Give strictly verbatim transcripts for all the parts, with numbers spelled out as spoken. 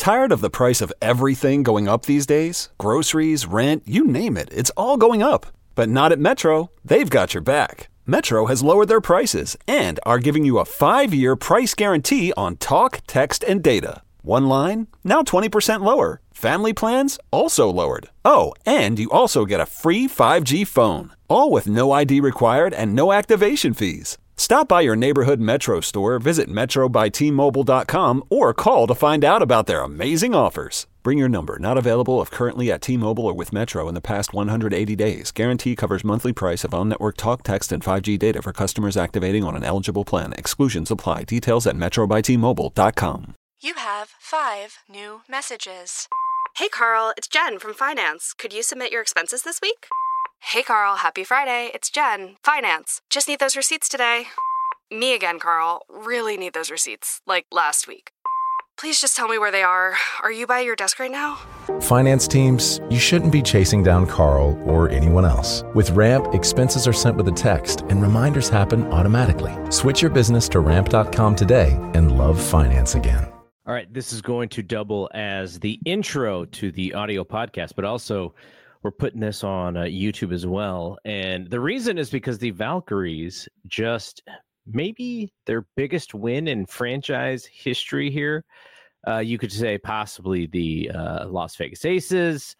Tired of the price of everything going up these days? Groceries, rent, you name it, it's all going up. But not at Metro. They've got your back. Metro has lowered their prices and are giving you a five-year price guarantee on talk, text, and data. One line, now twenty percent lower. Family plans, also lowered. Oh, and you also get a free five G phone. All with no I D required and no activation fees. Stop by your neighborhood Metro store, visit metro by t mobile dot com, or call to find out about their amazing offers. Bring your number. Not available if currently at T-Mobile or with Metro in the past one hundred eighty days. Guarantee covers monthly price of on-network talk, text, and five G data for customers activating on an eligible plan. Exclusions apply. Details at metro by t mobile dot com. You have five new messages. Hey, Carl, it's Jen from Finance. Could you submit your expenses this week? Hey, Carl, happy Friday. It's Jen, Finance. Just need those receipts today. Me again, Carl. Really need those receipts, like last week. Please just tell me where they are. Are you by your desk right now? Finance teams, you shouldn't be chasing down Carl or anyone else. With Ramp, expenses are sent with a text and reminders happen automatically. Switch your business to ramp dot com today and love finance again. All right, this is going to double as the intro to the audio podcast, but also we're putting this on uh, YouTube as well. And the reason is because the Valkyries just maybe their biggest win in franchise history here. Uh, you could say possibly the uh, Las Vegas Aces.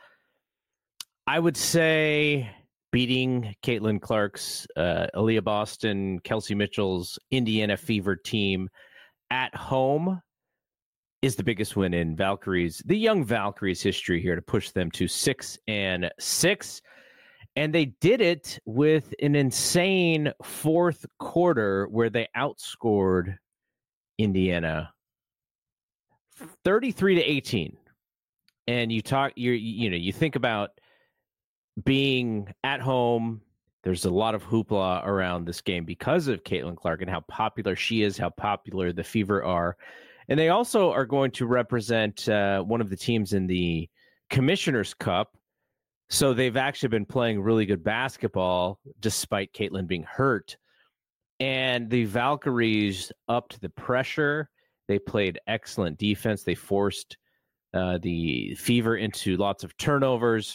I would say beating Caitlin Clark's, uh, Aaliyah Boston, Kelsey Mitchell's Indiana Fever team at home is the biggest win in Valkyries, the young Valkyries history here, to push them to six and six. And they did it with an insane fourth quarter where they outscored Indiana thirty-three to eighteen. And you talk, you you know, you think about being at home. There's a lot of hoopla around this game because of Caitlin Clark and how popular she is, how popular the Fever are. And they also are going to represent uh, one of the teams in the Commissioner's Cup. So they've actually been playing really good basketball despite Caitlin being hurt. And the Valkyries upped the pressure. They played excellent defense. They forced uh, the Fever into lots of turnovers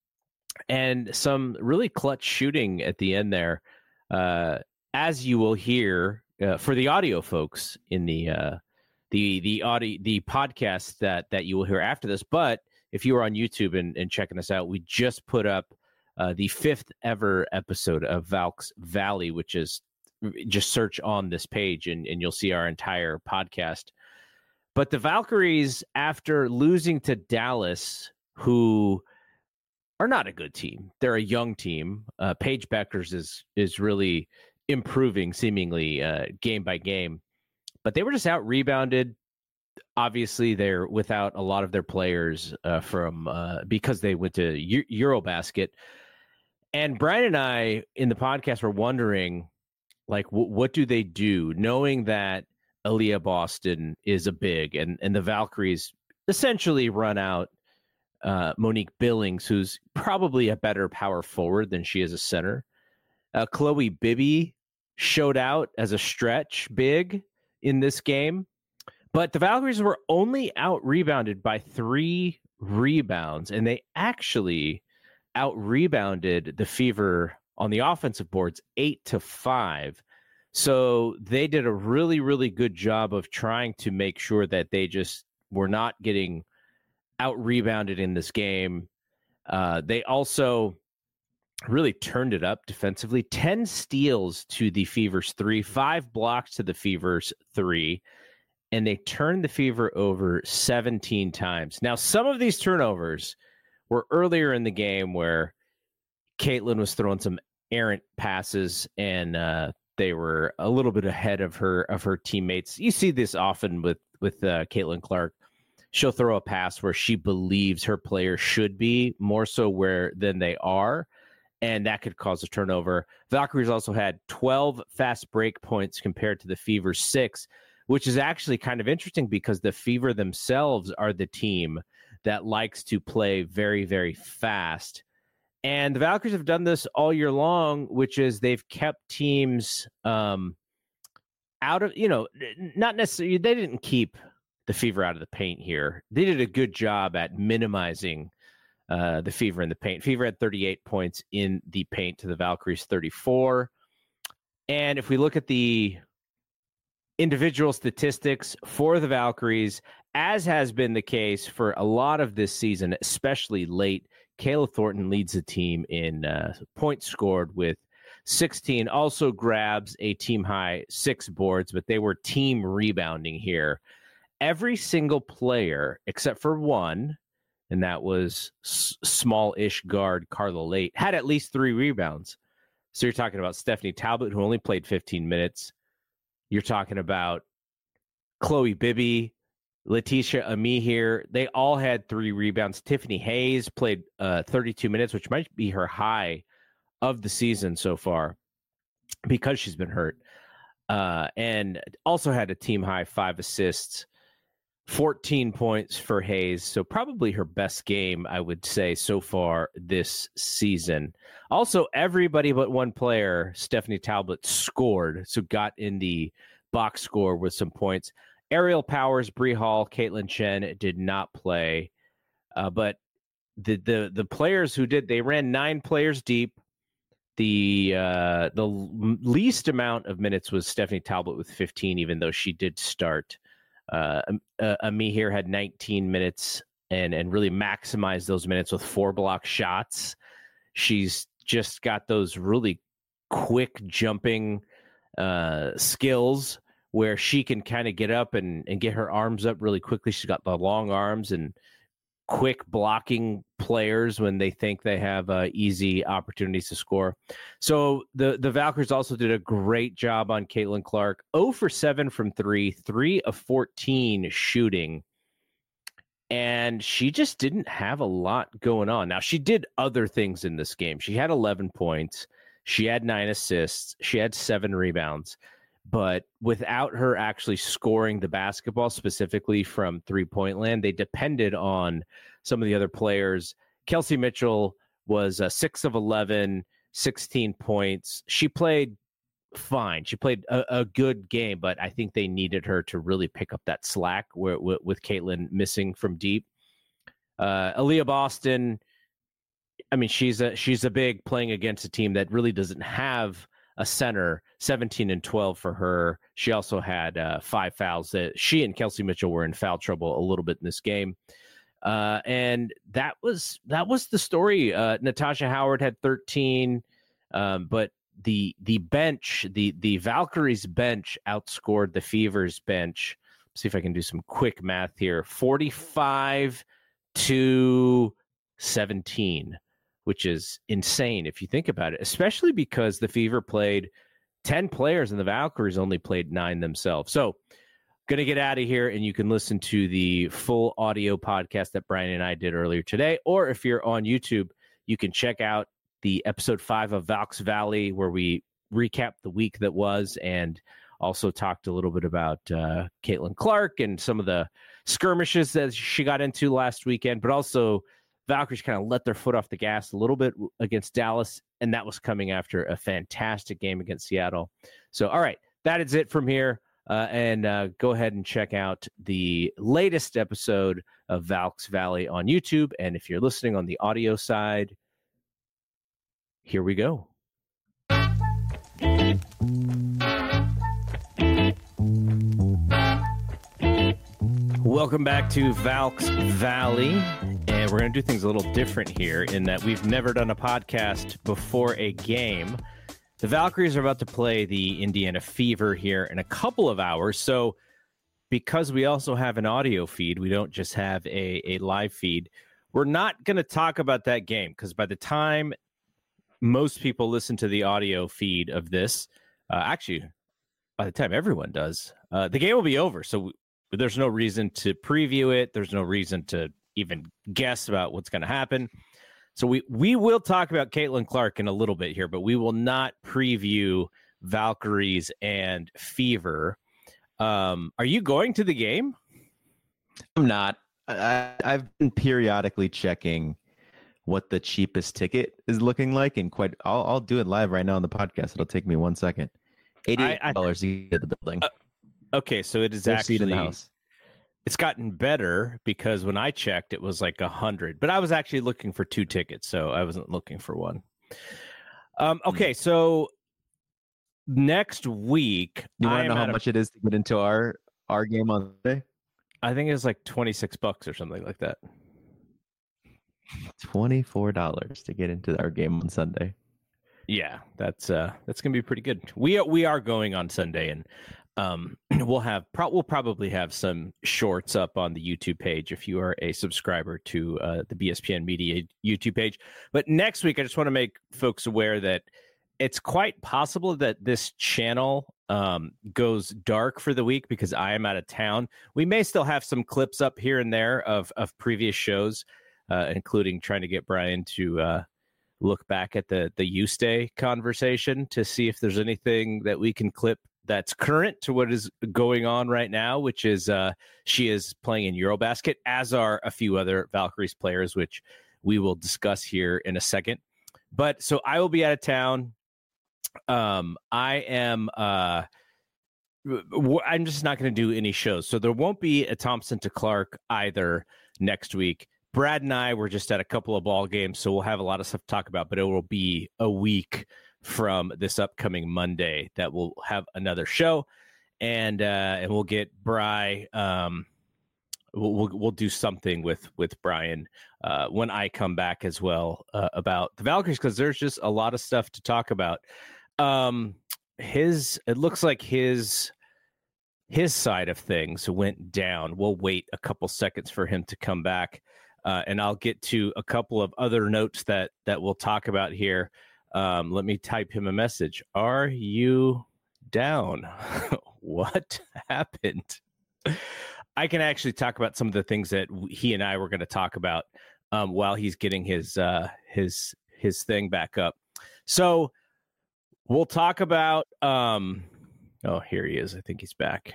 and some really clutch shooting at the end there. Uh, as you will hear uh, for the audio folks in the uh, the the audio the podcast that that you will hear after this. But if you are on YouTube and, and checking us out, we just put up uh, the fifth ever episode of Valks Valley, which is just search on this page and, and you'll see our entire podcast. But the Valkyries, after losing to Dallas, who are not a good team, they're a young team. Uh, Paige Beckers is is really improving seemingly uh, game by game. But they were just out rebounded. Obviously, they're without a lot of their players uh, from uh, because they went to Euro- Eurobasket. And Brian and I in the podcast were wondering, like, w- what do they do, knowing that Aaliyah Boston is a big and, and the Valkyries essentially run out uh, Monique Billings, who's probably a better power forward than she is a center. Uh, Chloe Bibby showed out as a stretch big in this game, but the Valkyries were only out rebounded by three rebounds, and they actually out rebounded the Fever on the offensive boards eight to five. So they did a really, really good job of trying to make sure that they just were not getting out rebounded in this game. Uh, they also really turned it up defensively. ten steals to the Fever's three, five blocks to the Fever's three, and they turned the Fever over seventeen times. Now, some of these turnovers were earlier in the game where Caitlin was throwing some errant passes and uh, they were a little bit ahead of her of her teammates. You see this often with, with uh, Caitlin Clark. She'll throw a pass where she believes her player should be more so where than they are, and that could cause a turnover. Valkyries also had twelve fast break points compared to the Fever's six, which is actually kind of interesting because the Fever themselves are the team that likes to play very, very fast. And the Valkyries have done this all year long, which is they've kept teams um, out of, you know, not necessarily, they didn't keep the Fever out of the paint here. They did a good job at minimizing uh, the Fever in the paint. Fever had thirty-eight points in the paint to the Valkyries thirty-four. And if we look at the individual statistics for the Valkyries, as has been the case for a lot of this season, especially late, Kayla Thornton leads the team in uh, points scored with sixteen, also grabs a team high six boards, but they were team rebounding here. Every single player, except for one, and that was s- small-ish guard Carla Late, had at least three rebounds. So you're talking about Stephanie Talbot, who only played fifteen minutes. You're talking about Chloe Bibby, Letitia Ami here. They all had three rebounds. Tiffany Hayes played uh, thirty-two minutes, which might be her high of the season so far because she's been hurt. Uh, and also had a team high five assists, fourteen points for Hayes. So probably her best game, I would say, so far this season. Also, everybody but one player, Stephanie Talbot, scored. So got in the box score with some points. Ariel Powers, Bree Hall, Caitlin Chen did not play. Uh, but the, the the players who did, they ran nine players deep. The uh, the least amount of minutes was Stephanie Talbot with fifteen, even though she did start. Uh, uh, Ami here had nineteen minutes and and really maximized those minutes with four block shots. She's just got those really quick jumping uh, skills where she can kind of get up and, and get her arms up really quickly. She's got the long arms and quick blocking players when they think they have uh, easy opportunities to score. So the, the Valkyries also did a great job on Caitlin Clark. zero for seven from three, three of fourteen shooting. And she just didn't have a lot going on. Now, she did other things in this game. She had eleven points. She had nine assists. She had seven rebounds. But without her actually scoring the basketball, specifically from three-point land, they depended on some of the other players. Kelsey Mitchell was uh, six of eleven, sixteen points. She played fine. She played a, a good game, but I think they needed her to really pick up that slack where, with, with Caitlin missing from deep. Uh, Aaliyah Boston, I mean, she's a she's a big playing against a team that really doesn't have a center. Seventeen and twelve for her. She also had uh, five fouls. That she and Kelsey Mitchell were in foul trouble a little bit in this game, uh, and that was that was the story. Uh, Natasha Howard had thirteen, um, but the the bench, the the Valkyries bench outscored the Fever's bench. Let's see if I can do some quick math here. forty-five to seventeen. Which is insane if you think about it, especially because the Fever played ten players and the Valkyries only played nine themselves. So going to get out of here, and you can listen to the full audio podcast that Brian and I did earlier today. Or if you're on YouTube, you can check out the episode five of Valks Valley, where we recapped the week that was and also talked a little bit about uh, Caitlin Clark and some of the skirmishes that she got into last weekend, but also Valkyries kind of let their foot off the gas a little bit against Dallas, and that was coming after a fantastic game against Seattle. So, all right, that is it from here. Uh, and uh, go ahead and check out the latest episode of Valks Valley on YouTube. And if you're listening on the audio side, here we go. Welcome back to Valks Valley. And we're going to do things a little different here in that we've never done a podcast before a game. The Valkyries are about to play the Indiana Fever here in a couple of hours. So because we also have an audio feed, we don't just have a, a live feed. We're not going to talk about that game because by the time most people listen to the audio feed of this, uh, actually, by the time everyone does, uh, the game will be over. So we, there's no reason to preview it. There's no reason to even guess about what's going to happen. So we, we will talk about Caitlin Clark in a little bit here, but we will not preview Valkyries and Fever. Um, are you going to the game? I'm not. I, I've been periodically checking what the cheapest ticket is looking like, and quite. I'll, I'll do it live right now on the podcast. It'll take me one second. eighty-eight dollars to get the building. Uh, okay, so it is no actually seat in the house. it's gotten better because when I checked, it was like a hundred. But I was actually looking for two tickets, so I wasn't looking for one. Um, okay, so next week, you want I to know how a, much it is to get into our our game on Sunday? I think it's like twenty-six bucks or something like that. twenty-four dollars to get into our game on Sunday. Yeah, that's uh, that's gonna be pretty good. We are, we are going on Sunday, and um, we'll have pro- we'll probably have some shorts up on the YouTube page if you are a subscriber to uh, the B S P N Media YouTube page. But next week, I just want to make folks aware that it's quite possible that this channel um, goes dark for the week because I am out of town. We may still have some clips up here and there of of previous shows, uh, including trying to get Brian to uh, look back at the the You Stay conversation to see if there's anything that we can clip that's current to what is going on right now, which is uh, she is playing in Eurobasket, as are a few other Valkyries players, which we will discuss here in a second. But so I will be out of town. Um, I am. Uh, I'm just not going to do any shows, so there won't be a Thompson to Clark either next week. Brad and I were just at a couple of ball games, so we'll have a lot of stuff to talk about. But it will be a week from this upcoming Monday that we'll have another show, and uh, and we'll get Bri. Um, we'll, we'll we'll do something with with Brian uh, when I come back as well uh, about the Valkyries, because there's just a lot of stuff to talk about. Um, his it looks like his his side of things went down. We'll wait a couple seconds for him to come back, uh, and I'll get to a couple of other notes that that we'll talk about here. Um, let me type him a message. Are you down? What happened? I can actually talk about some of the things that he and I were going to talk about um, while he's getting his uh, his his thing back up. So we'll talk about. Um, oh, here he is. I think he's back.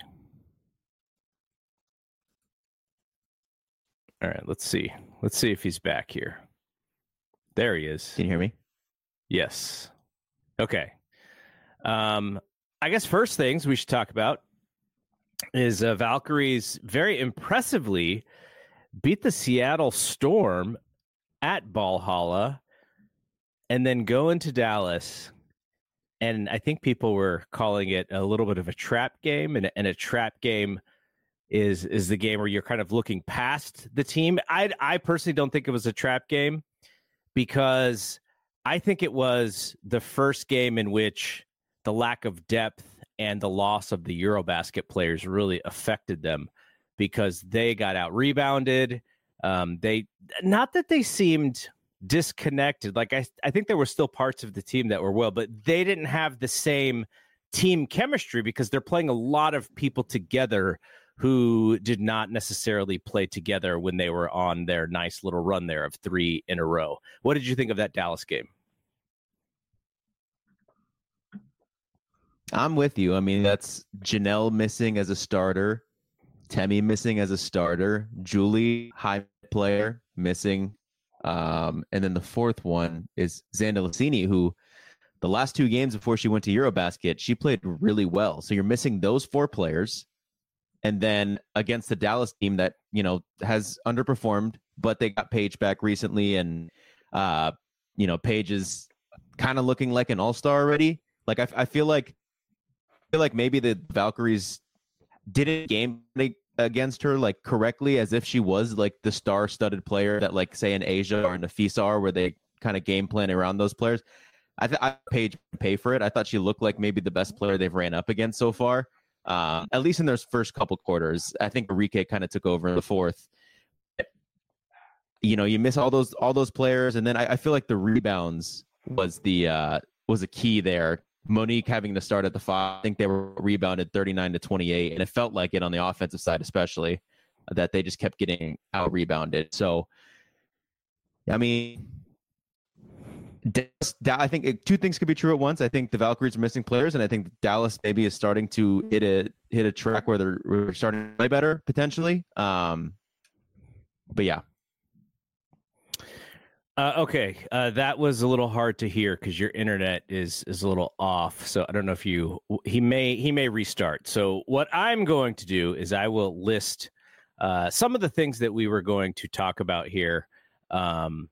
All right, let's see. Let's see if he's back here. There he is. Can you hear me? Yes. Okay. Um, I guess first things we should talk about is uh, Valkyries very impressively beat the Seattle Storm at Valhalla and then go into Dallas. And I think people were calling it a little bit of a trap game, and, and a trap game is is the game where you're kind of looking past the team. I I personally don't think it was a trap game because I think it was the first game in which the lack of depth and the loss of the Eurobasket players really affected them because they got out rebounded. Um, they not that they seemed disconnected. Like I, I think there were still parts of the team that were well, but they didn't have the same team chemistry because they're playing a lot of people together who did not necessarily play together when they were on their nice little run there of three in a row. What did you think of that Dallas game? I'm with you. I mean, that's Janelle missing as a starter, Temi missing as a starter, Julie, high player, missing. Um, and then the fourth one is Xanda Lassini, who the last two games before she went to Eurobasket, she played really well. So you're missing those four players. And then against the Dallas team that, you know, has underperformed, but they got Paige back recently. And, uh, you know, Paige is kind of looking like an all-star already. Like, I, I feel like, I feel like maybe the Valkyries didn't game against her like correctly, as if she was like the star-studded player that, like, say in Asia or in the FISA are, where they kind of game plan around those players. I th- I paid pay for it. I thought she looked like maybe the best player they've ran up against so far, uh, at least in their first couple quarters. I think Enrique kind of took over in the fourth. You know, you miss all those all those players, and then I, I feel like the rebounds was the uh, was a key there. Monique having to start at the five. I think they were rebounded thirty-nine to twenty-eight, and it felt like it on the offensive side, especially that they just kept getting out rebounded. So, I mean, I think two things could be true at once. I think the Valkyries are missing players, and I think Dallas maybe is starting to hit a hit a track where they're, where they're starting to play better potentially. Um, but yeah. Uh, okay, uh, that was a little hard to hear because your internet is is a little off. So I don't know if you he may he may restart. So what I'm going to do is I will list uh, some of the things that we were going to talk about here um,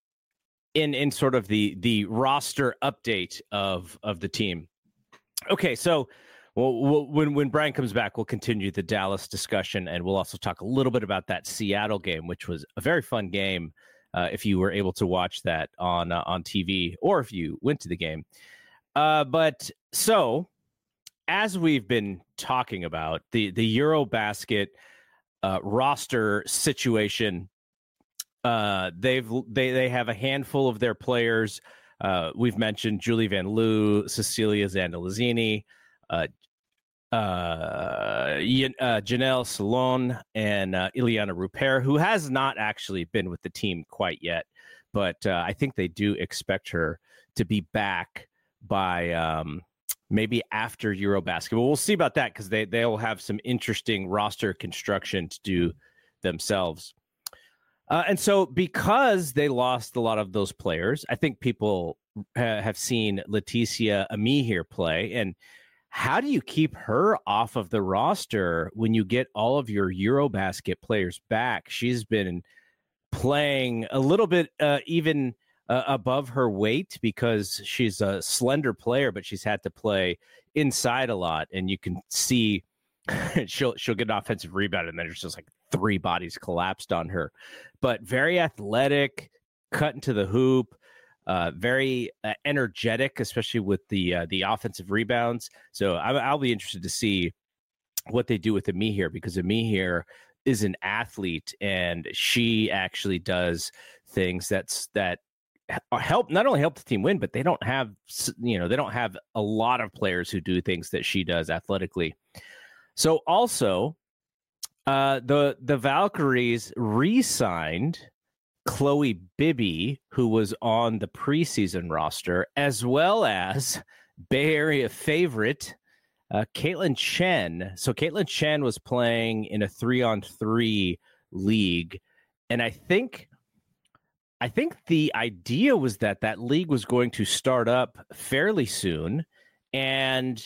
in in sort of the the roster update of of the team. Okay, so well, we'll, when when Brian comes back, we'll continue the Dallas discussion, and we'll also talk a little bit about that Seattle game, which was a very fun game. Uh, if you were able to watch that on uh, on T V, or if you went to the game. Uh, but so, as we've been talking about, the, the Eurobasket uh, roster situation, uh, they've they they have a handful of their players. Uh, we've mentioned Julie Van Loo, Cecilia Zandolizini, uh, uh, uh, Janelle Salon, and uh, Ileana Rupert, who has not actually been with the team quite yet, but uh, I think they do expect her to be back by um, maybe after Eurobasket. Well, we'll see about that because they, they'll have some interesting roster construction to do themselves. Uh, and so because they lost a lot of those players, I think people ha- have seen Leticia Amihere play. And how do you keep her off of the roster when you get all of your Eurobasket players back? She's been playing a little bit uh, even uh, above her weight because she's a slender player, but she's had to play inside a lot. And you can see she'll she'll get an offensive rebound, and then there's just like three bodies collapsed on her. But very athletic, cut into the hoop, uh, very uh, energetic, especially with the uh, the offensive rebounds. So I, I'll be interested to see what they do with Amihere, because Amihere is an athlete, and she actually does things that's that help not only help the team win, but they don't have you know they don't have a lot of players who do things that she does athletically. So also, uh, the the Valkyries re-signed Chloe Bibby, who was on the preseason roster, as well as Bay Area favorite uh, Caitlin Chen. So Caitlin Chen was playing in a three-on-three league, and I think I think the idea was that that league was going to start up fairly soon, and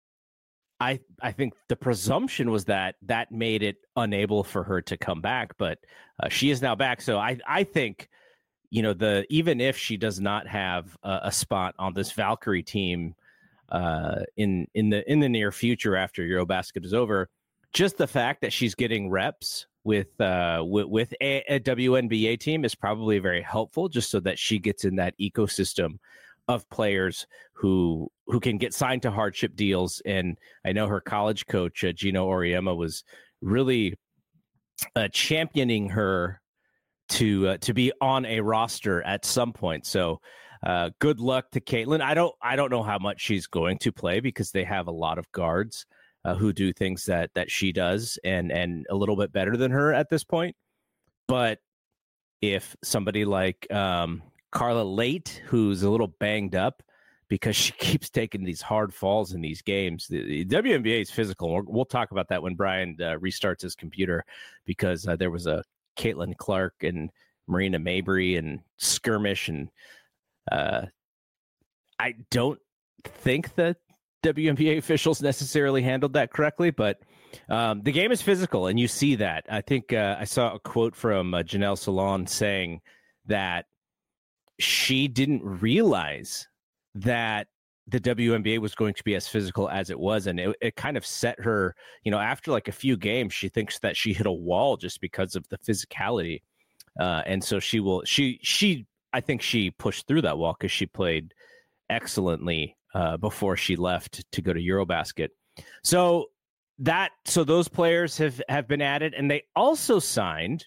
I I think the presumption was that that made it unable for her to come back, but uh, she is now back. So I I think, you know, the even if she does not have a, a spot on this Valkyrie team uh, in in the in the near future after Eurobasket is over, just the fact that she's getting reps with uh, with, with a, a W N B A team is probably very helpful, just so that she gets in that ecosystem of players who who can get signed to hardship deals. And I know her college coach, uh, Gino Auriemma, was really uh, championing her to uh, to be on a roster at some point. So uh, good luck to Caitlin. I don't I don't know how much she's going to play, because they have a lot of guards uh, who do things that that she does and and a little bit better than her at this point. But if somebody like um, Carla Late, who's a little banged up because she keeps taking these hard falls in these games. The, the W N B A is physical. We'll, we'll talk about that when Brian uh, restarts his computer, because uh, there was a Caitlin Clark and Marina Mabry and skirmish. And uh, I don't think that W N B A officials necessarily handled that correctly, but um, the game is physical, and you see that. I think uh, I saw a quote from uh, Janelle Salon saying that she didn't realize that the W N B A was going to be as physical as it was. And it, it kind of set her, you know, after like a few games, she thinks that she hit a wall just because of the physicality. Uh, and so she will, she, she, I think she pushed through that wall because she played excellently uh, before she left to go to Eurobasket. So that, so those players have, have been added, and they also signed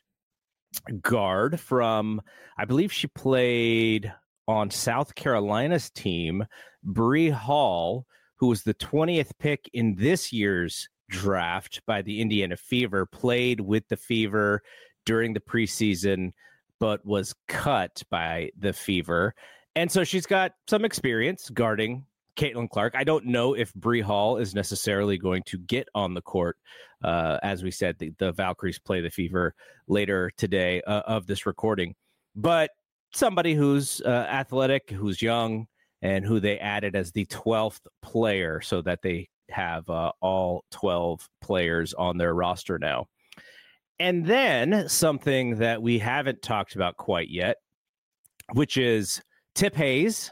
guard from, I believe she played on South Carolina's team, Bree Hall, who was the twentieth pick in this year's draft by the Indiana Fever, played with the Fever during the preseason, but was cut by the Fever. And so she's got some experience guarding Caitlin Clark. I don't know if Bree Hall is necessarily going to get on the court. Uh, as we said, the, the Valkyries play the Fever later today uh, of this recording. But somebody who's uh, athletic, who's young, and who they added as the twelfth player, so that they have uh, all twelve players on their roster now. And then something that we haven't talked about quite yet, which is Tip Hayes,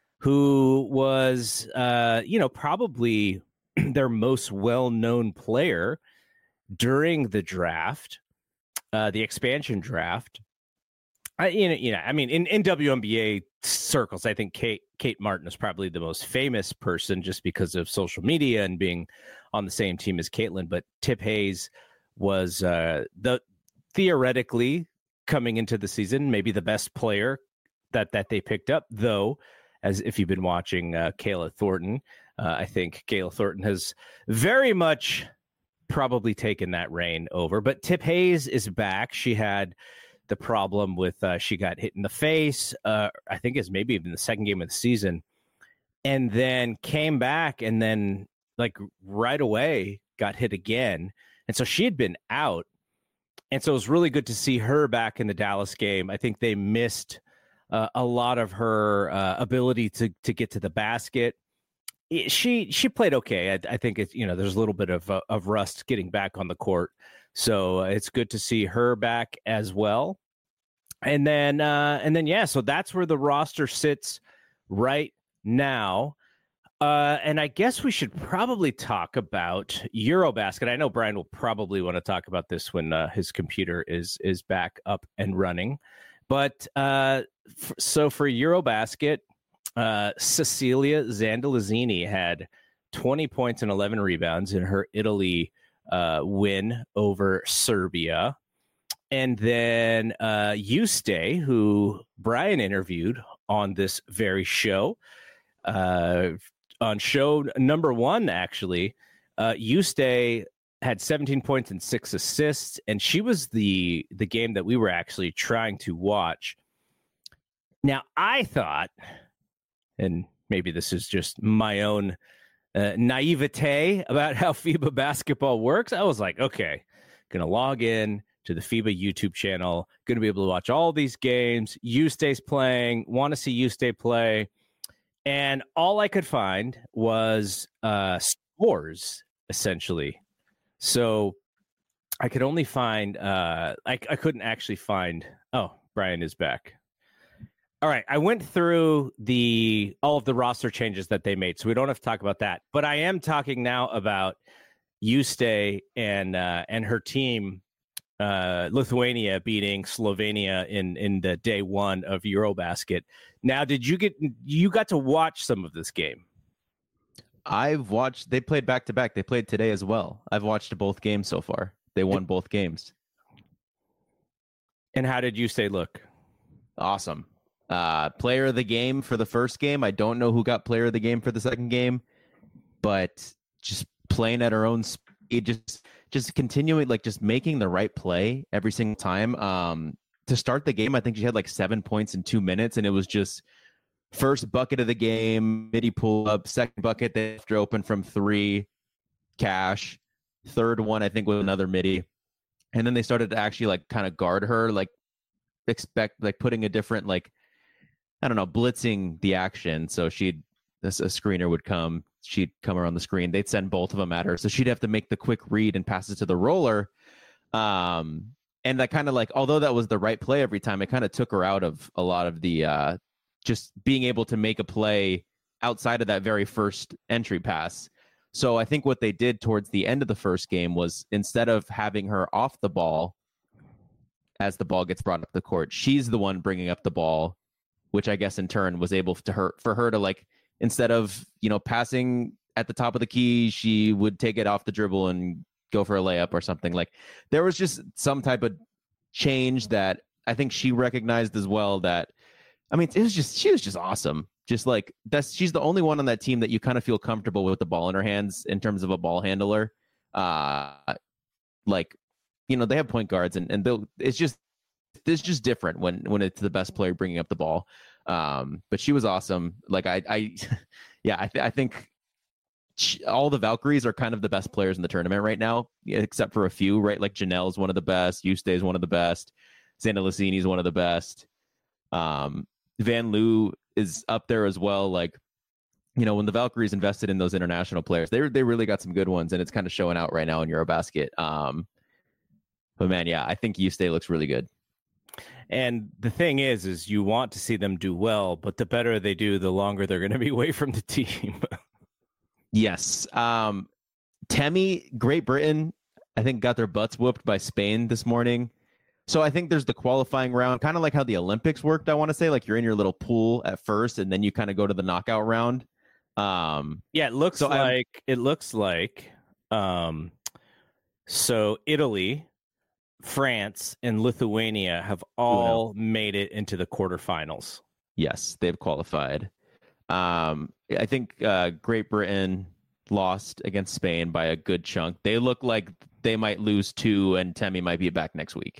who was, uh, you know, probably their most well-known player during the draft, uh, the expansion draft. I, you know, you know, I mean, in, in W N B A circles, I think Kate Kate Martin is probably the most famous person just because of social media and being on the same team as Caitlin. But Tip Hayes was uh, the theoretically coming into the season, maybe the best player that that they picked up. Though, as if you've been watching uh, Kayla Thornton, uh, I think Kayla Thornton has very much probably taken that reign over. But Tip Hayes is back. She had the problem with uh, she got hit in the face, uh, I think it's maybe even the second game of the season, and then came back and then like right away got hit again. And so she had been out. And so it was really good to see her back in the Dallas game. I think they missed uh, a lot of her uh, ability to to get to the basket. It, she she played okay. I, I think it's, you know, there's a little bit of uh, of rust getting back on the court. So uh, it's good to see her back as well. And then, uh, and then, yeah, so that's where the roster sits right now. Uh, and I guess we should probably talk about Eurobasket. I know Brian will probably want to talk about this when uh, his computer is is back up and running. But uh, f- so for Eurobasket, uh, Cecilia Zandolizini had twenty points and eleven rebounds in her Italy uh, win over Serbia. And then uh, Yuste, who Brian interviewed on this very show, uh, on show number one, actually, uh, Yuste had seventeen points and six assists, and she was the the game that we were actually trying to watch. Now, I thought, and maybe this is just my own uh, naivete about how FIBA basketball works, I was like, okay, gonna log in to the FIBA YouTube channel, going to be able to watch all these games. Yuste's playing, want to see Yuste play. And all I could find was uh, scores, essentially. So I could only find, uh, I, I couldn't actually find, oh, Brian is back. All right, I went through the all of the roster changes that they made, so we don't have to talk about that. But I am talking now about Yuste and uh, and her team, uh Lithuania beating Slovenia in in the day one of Eurobasket. Now, did you get you got to watch some of this game? I've watched, they played back to back. They played today as well. I've watched both games so far. They won both games. And how did you say look? Awesome. Uh player of the game for the first game. I don't know who got player of the game for the second game, but just playing at her own speed, just just continuing, like just making the right play every single time. Um, to start the game, I think she had like seven points in two minutes, and it was just first bucket of the game, midi pull up, second bucket they left her open from three, cash. Third one, I think, was another midi, and then they started to actually like kind of guard her, like expect like putting a different like I don't know blitzing the action. So she'd this a screener would come. She'd come around the screen. They'd send both of them at her. So she'd have to make the quick read and pass it to the roller. Um, and that kind of like, although that was the right play every time, it kind of took her out of a lot of the uh, just being able to make a play outside of that very first entry pass. So I think what they did towards the end of the first game was instead of having her off the ball as the ball gets brought up the court, she's the one bringing up the ball, which I guess in turn was able to her for her to like, instead of, you know, passing at the top of the key, she would take it off the dribble and go for a layup or something. Like there was just some type of change that I think she recognized as well that, I mean, it was just, she was just awesome. Just like that's, she's the only one on that team that you kind of feel comfortable with the ball in her hands in terms of a ball handler. Uh, like, you know, they have point guards and, and they'll, it's just, it's just different when, when it's the best player bringing up the ball. Um, but she was awesome. Like I, I, yeah, I, th- I think she, all the Valkyries are kind of the best players in the tournament right now, except for a few, right? Like Janelle is one of the best. Yuste is one of the best. Zandolizini is one of the best. Um, Van Loo is up there as well. Like, you know, when the Valkyries invested in those international players, they they really got some good ones, and it's kind of showing out right now in Eurobasket. Um, But man, yeah, I think U-State looks really good. And the thing is, is you want to see them do well, but the better they do, the longer they're going to be away from the team. Yes. Um, Temi, Great Britain, I think got their butts whooped by Spain this morning. So I think there's the qualifying round, kind of like how the Olympics worked, I want to say. Like you're in your little pool at first, and then you kind of go to the knockout round. Um, yeah, it looks so like, I'm, it looks like, um, so Italy, France, and Lithuania have all made it into the quarterfinals. Yes, they've qualified. Um, I think uh, Great Britain lost against Spain by a good chunk. They look like they might lose two, and Temi might be back next week.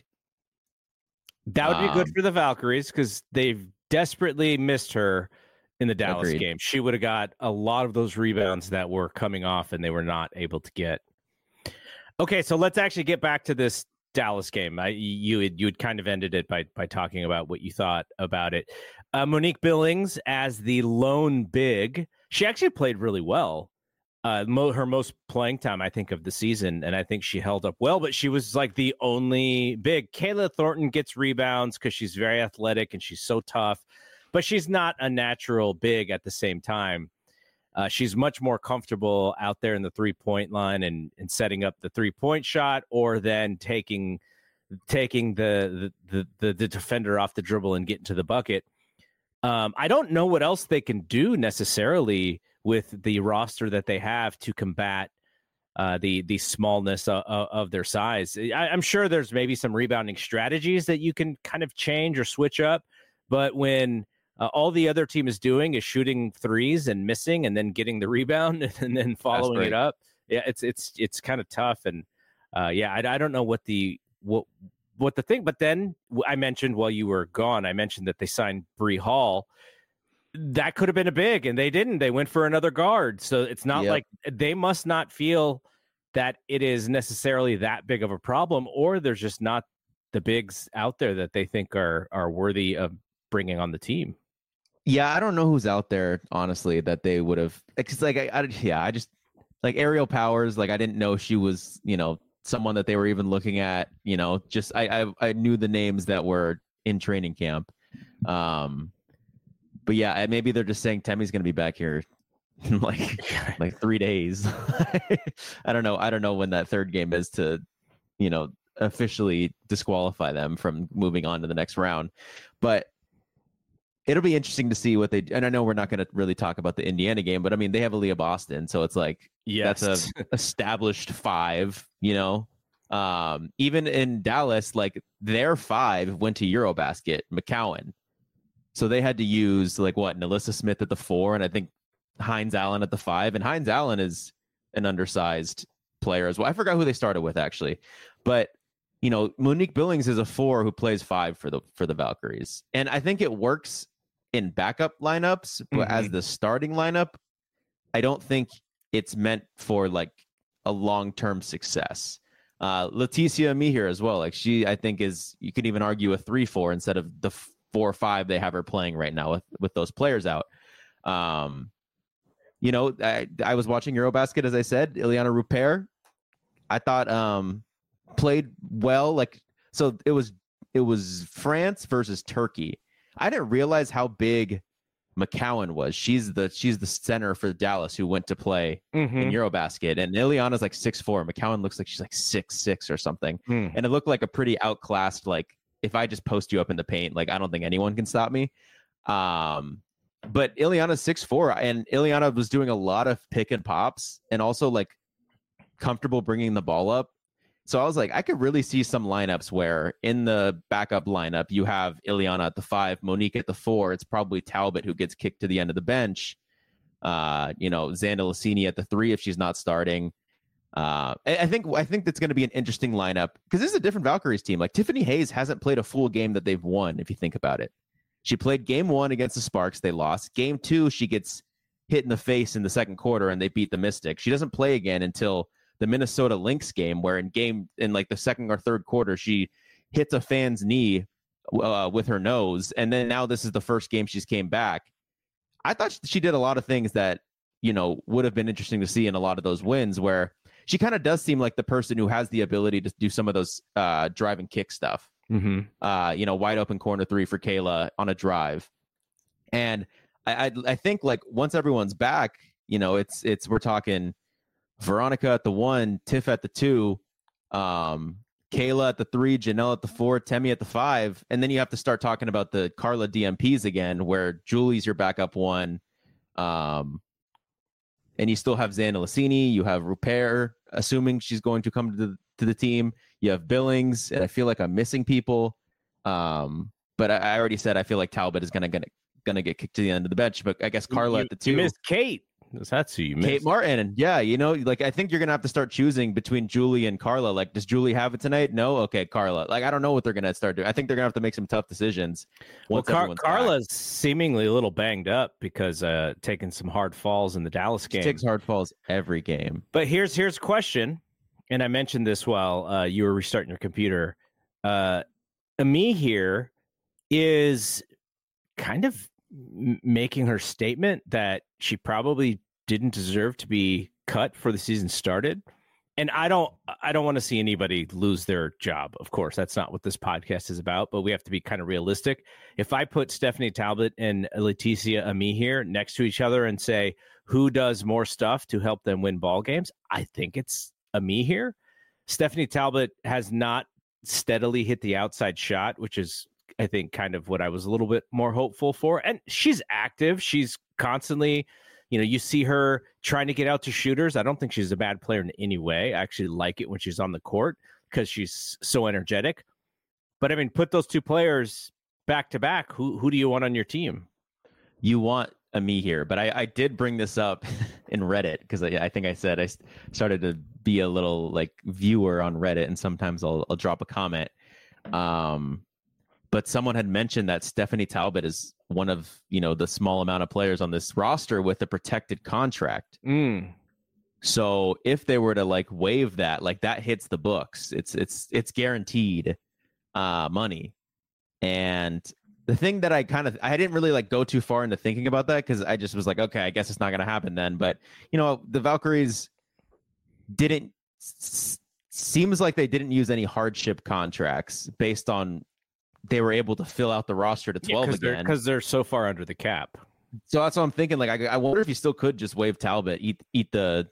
That would be good Um, for the Valkyries because they've desperately missed her in the Dallas Agreed. game. She would have got a lot of those rebounds that were coming off and they were not able to get. Okay, so let's actually get back to this Dallas game. I, you had, you had kind of ended it by by talking about what you thought about it. Uh, Monique Billings as the lone big. She actually played really well. Uh, mo- her most playing time, I think, of the season, and I think she held up well. But she was like the only big. Kayla Thornton gets rebounds because she's very athletic and she's so tough, but she's not a natural big at the same time. Uh, she's much more comfortable out there in the three-point line and, and setting up the three-point shot, or then taking taking the the, the the defender off the dribble and getting to the bucket. Um, I don't know what else they can do necessarily with the roster that they have to combat uh, the the smallness of, of their size. I, I'm sure there's maybe some rebounding strategies that you can kind of change or switch up, but when Uh, all the other team is doing is shooting threes and missing, and then getting the rebound and then following it up. Yeah, it's it's it's kind of tough, and uh, yeah, I, I don't know what the what what the thing. But then I mentioned while you were gone, I mentioned that they signed Bree Hall. That could have been a big, and they didn't. They went for another guard, so it's not Yep. like they must not feel that it is necessarily that big of a problem, or there's just not the bigs out there that they think are are worthy of bringing on the team. Yeah, I don't know who's out there, honestly, that they would have. It's like, I, I, yeah, I just like Aerial Powers. Like, I didn't know she was, you know, someone that they were even looking at. You know, just I, I, I knew the names that were in training camp. Um, but yeah, maybe they're just saying Temi's going to be back here in like like three days. I don't know. I don't know when that third game is to, you know, officially disqualify them from moving on to the next round, but. It'll be interesting to see what they. And I know we're not going to really talk about the Indiana game, but I mean they have Aaliyah Boston, so it's like Yes. that's a established five. You know, um, even in Dallas, like their five went to Eurobasket, McCowan, so they had to use like what Nalissa Smith at the four, and I think Hines Allen at the five. And Hines Allen is an undersized player as well. I forgot who they started with actually, but. You know, Monique Billings is a four who plays five for the for the Valkyries, and I think it works in backup lineups, but Mhm. as the starting lineup, I don't think it's meant for like a long term success. Uh, Leticia Mihir as well, like she, I think is you could even argue a three four instead of the four five they have her playing right now with with those players out. Um, you know, I I was watching Eurobasket as I said, Ileana Rupert. I thought um. played well, like so it was it was France versus Turkey. I didn't realize how big McCowan was. She's the she's the center for Dallas who went to play Mm-hmm. in Eurobasket, and Ileana's like six four. McCowan looks like she's like six six or something, Mm. and it looked like a pretty outclassed. Like if I just post you up in the paint, like I don't think anyone can stop me. Um, but Ileana's six four, and Ileana was doing a lot of pick and pops, and also like comfortable bringing the ball up. So I was like, I could really see some lineups where in the backup lineup, you have Ileana at the five, Monique at the four. It's probably Talbot who gets kicked to the end of the bench. Uh, you know, Xanda Lassini at the three if she's not starting. Uh, I, I think I think that's going to be an interesting lineup because this is a different Valkyries team. Like Tiffany Hayes hasn't played a full game that they've won, if you think about it. She played game one against the Sparks. They lost. Game two, she gets hit in the face in the second quarter and they beat the Mystics. She doesn't play again until the Minnesota Lynx game, where in game in like the second or third quarter, she hits a fan's knee uh, with her nose. And then now this is the first game she's came back. I thought she did a lot of things that, you know, would have been interesting to see in a lot of those wins where she kind of does seem like the person who has the ability to do some of those uh, drive and kick stuff. Mm-hmm. Uh, you know, wide open corner three for Kayla on a drive. And I, I, I think like once everyone's back, you know, it's, it's, we're talking Veronica at the one, Tiff at the two, um, Kayla at the three, Janelle at the four, Temi at the five. And then you have to start talking about the Carla D M Ps again, where Julie's your backup one. Um, and you still have Xana Lassini, you have Rupert, assuming she's going to come to the, to the team. You have Billings, and I feel like I'm missing people. Um, but I, I already said I feel like Talbot is gonna gonna gonna get kicked to the end of the bench. But I guess Carla you, at the two. You missed Kate. That's who you missed. Kate Martin. Yeah, you know, like I think you're gonna have to start choosing between Julie and Carla. Like, does Julie have it tonight? No. Okay, Carla. Like, I don't know what they're gonna start doing. I think they're gonna have to make some tough decisions. Once well, Car- Carla's back. seemingly a little banged up because uh, taking some hard falls in the Dallas game. She takes hard falls every game. But here's here's a question. And I mentioned this while uh, you were restarting your computer. Uh, Amie here is kind of m- making her statement that she probably didn't deserve to be cut before the season started. And I don't, I don't want to see anybody lose their job. Of course, that's not what this podcast is about. But we have to be kind of realistic. If I put Stephanie Talbot and Leticia Amie here next to each other and say who does more stuff to help them win ball games, I think it's Amie here. Stephanie Talbot has not steadily hit the outside shot, which is, I think, kind of what I was a little bit more hopeful for. And she's active. She's constantly, you know, you see her trying to get out to shooters. I don't think she's a bad player in any way. I actually like it when she's on the court because she's so energetic. But I mean, put those two players back to back. Who who do you want on your team? You want Amie here, but I, I did bring this up in Reddit because I, I think I said I started to be a little like viewer on Reddit, and sometimes I'll, I'll drop a comment. Um, but someone had mentioned that Stephanie Talbot is one of, you know, the small amount of players on this roster with a protected contract. Mm. So if they were to like waive that, like that hits the books. It's it's it's guaranteed uh, money. And the thing that I kind of, I didn't really like go too far into thinking about that because I just was like, okay, I guess it's not going to happen then. But, you know, the Valkyries didn't, s- seems like they didn't use any hardship contracts based on they were able to fill out the roster to twelve yeah, again. Because they're, they're so far under the cap. So that's what I'm thinking. Like, I, I wonder if you still could just waive Talbot, eat eat the,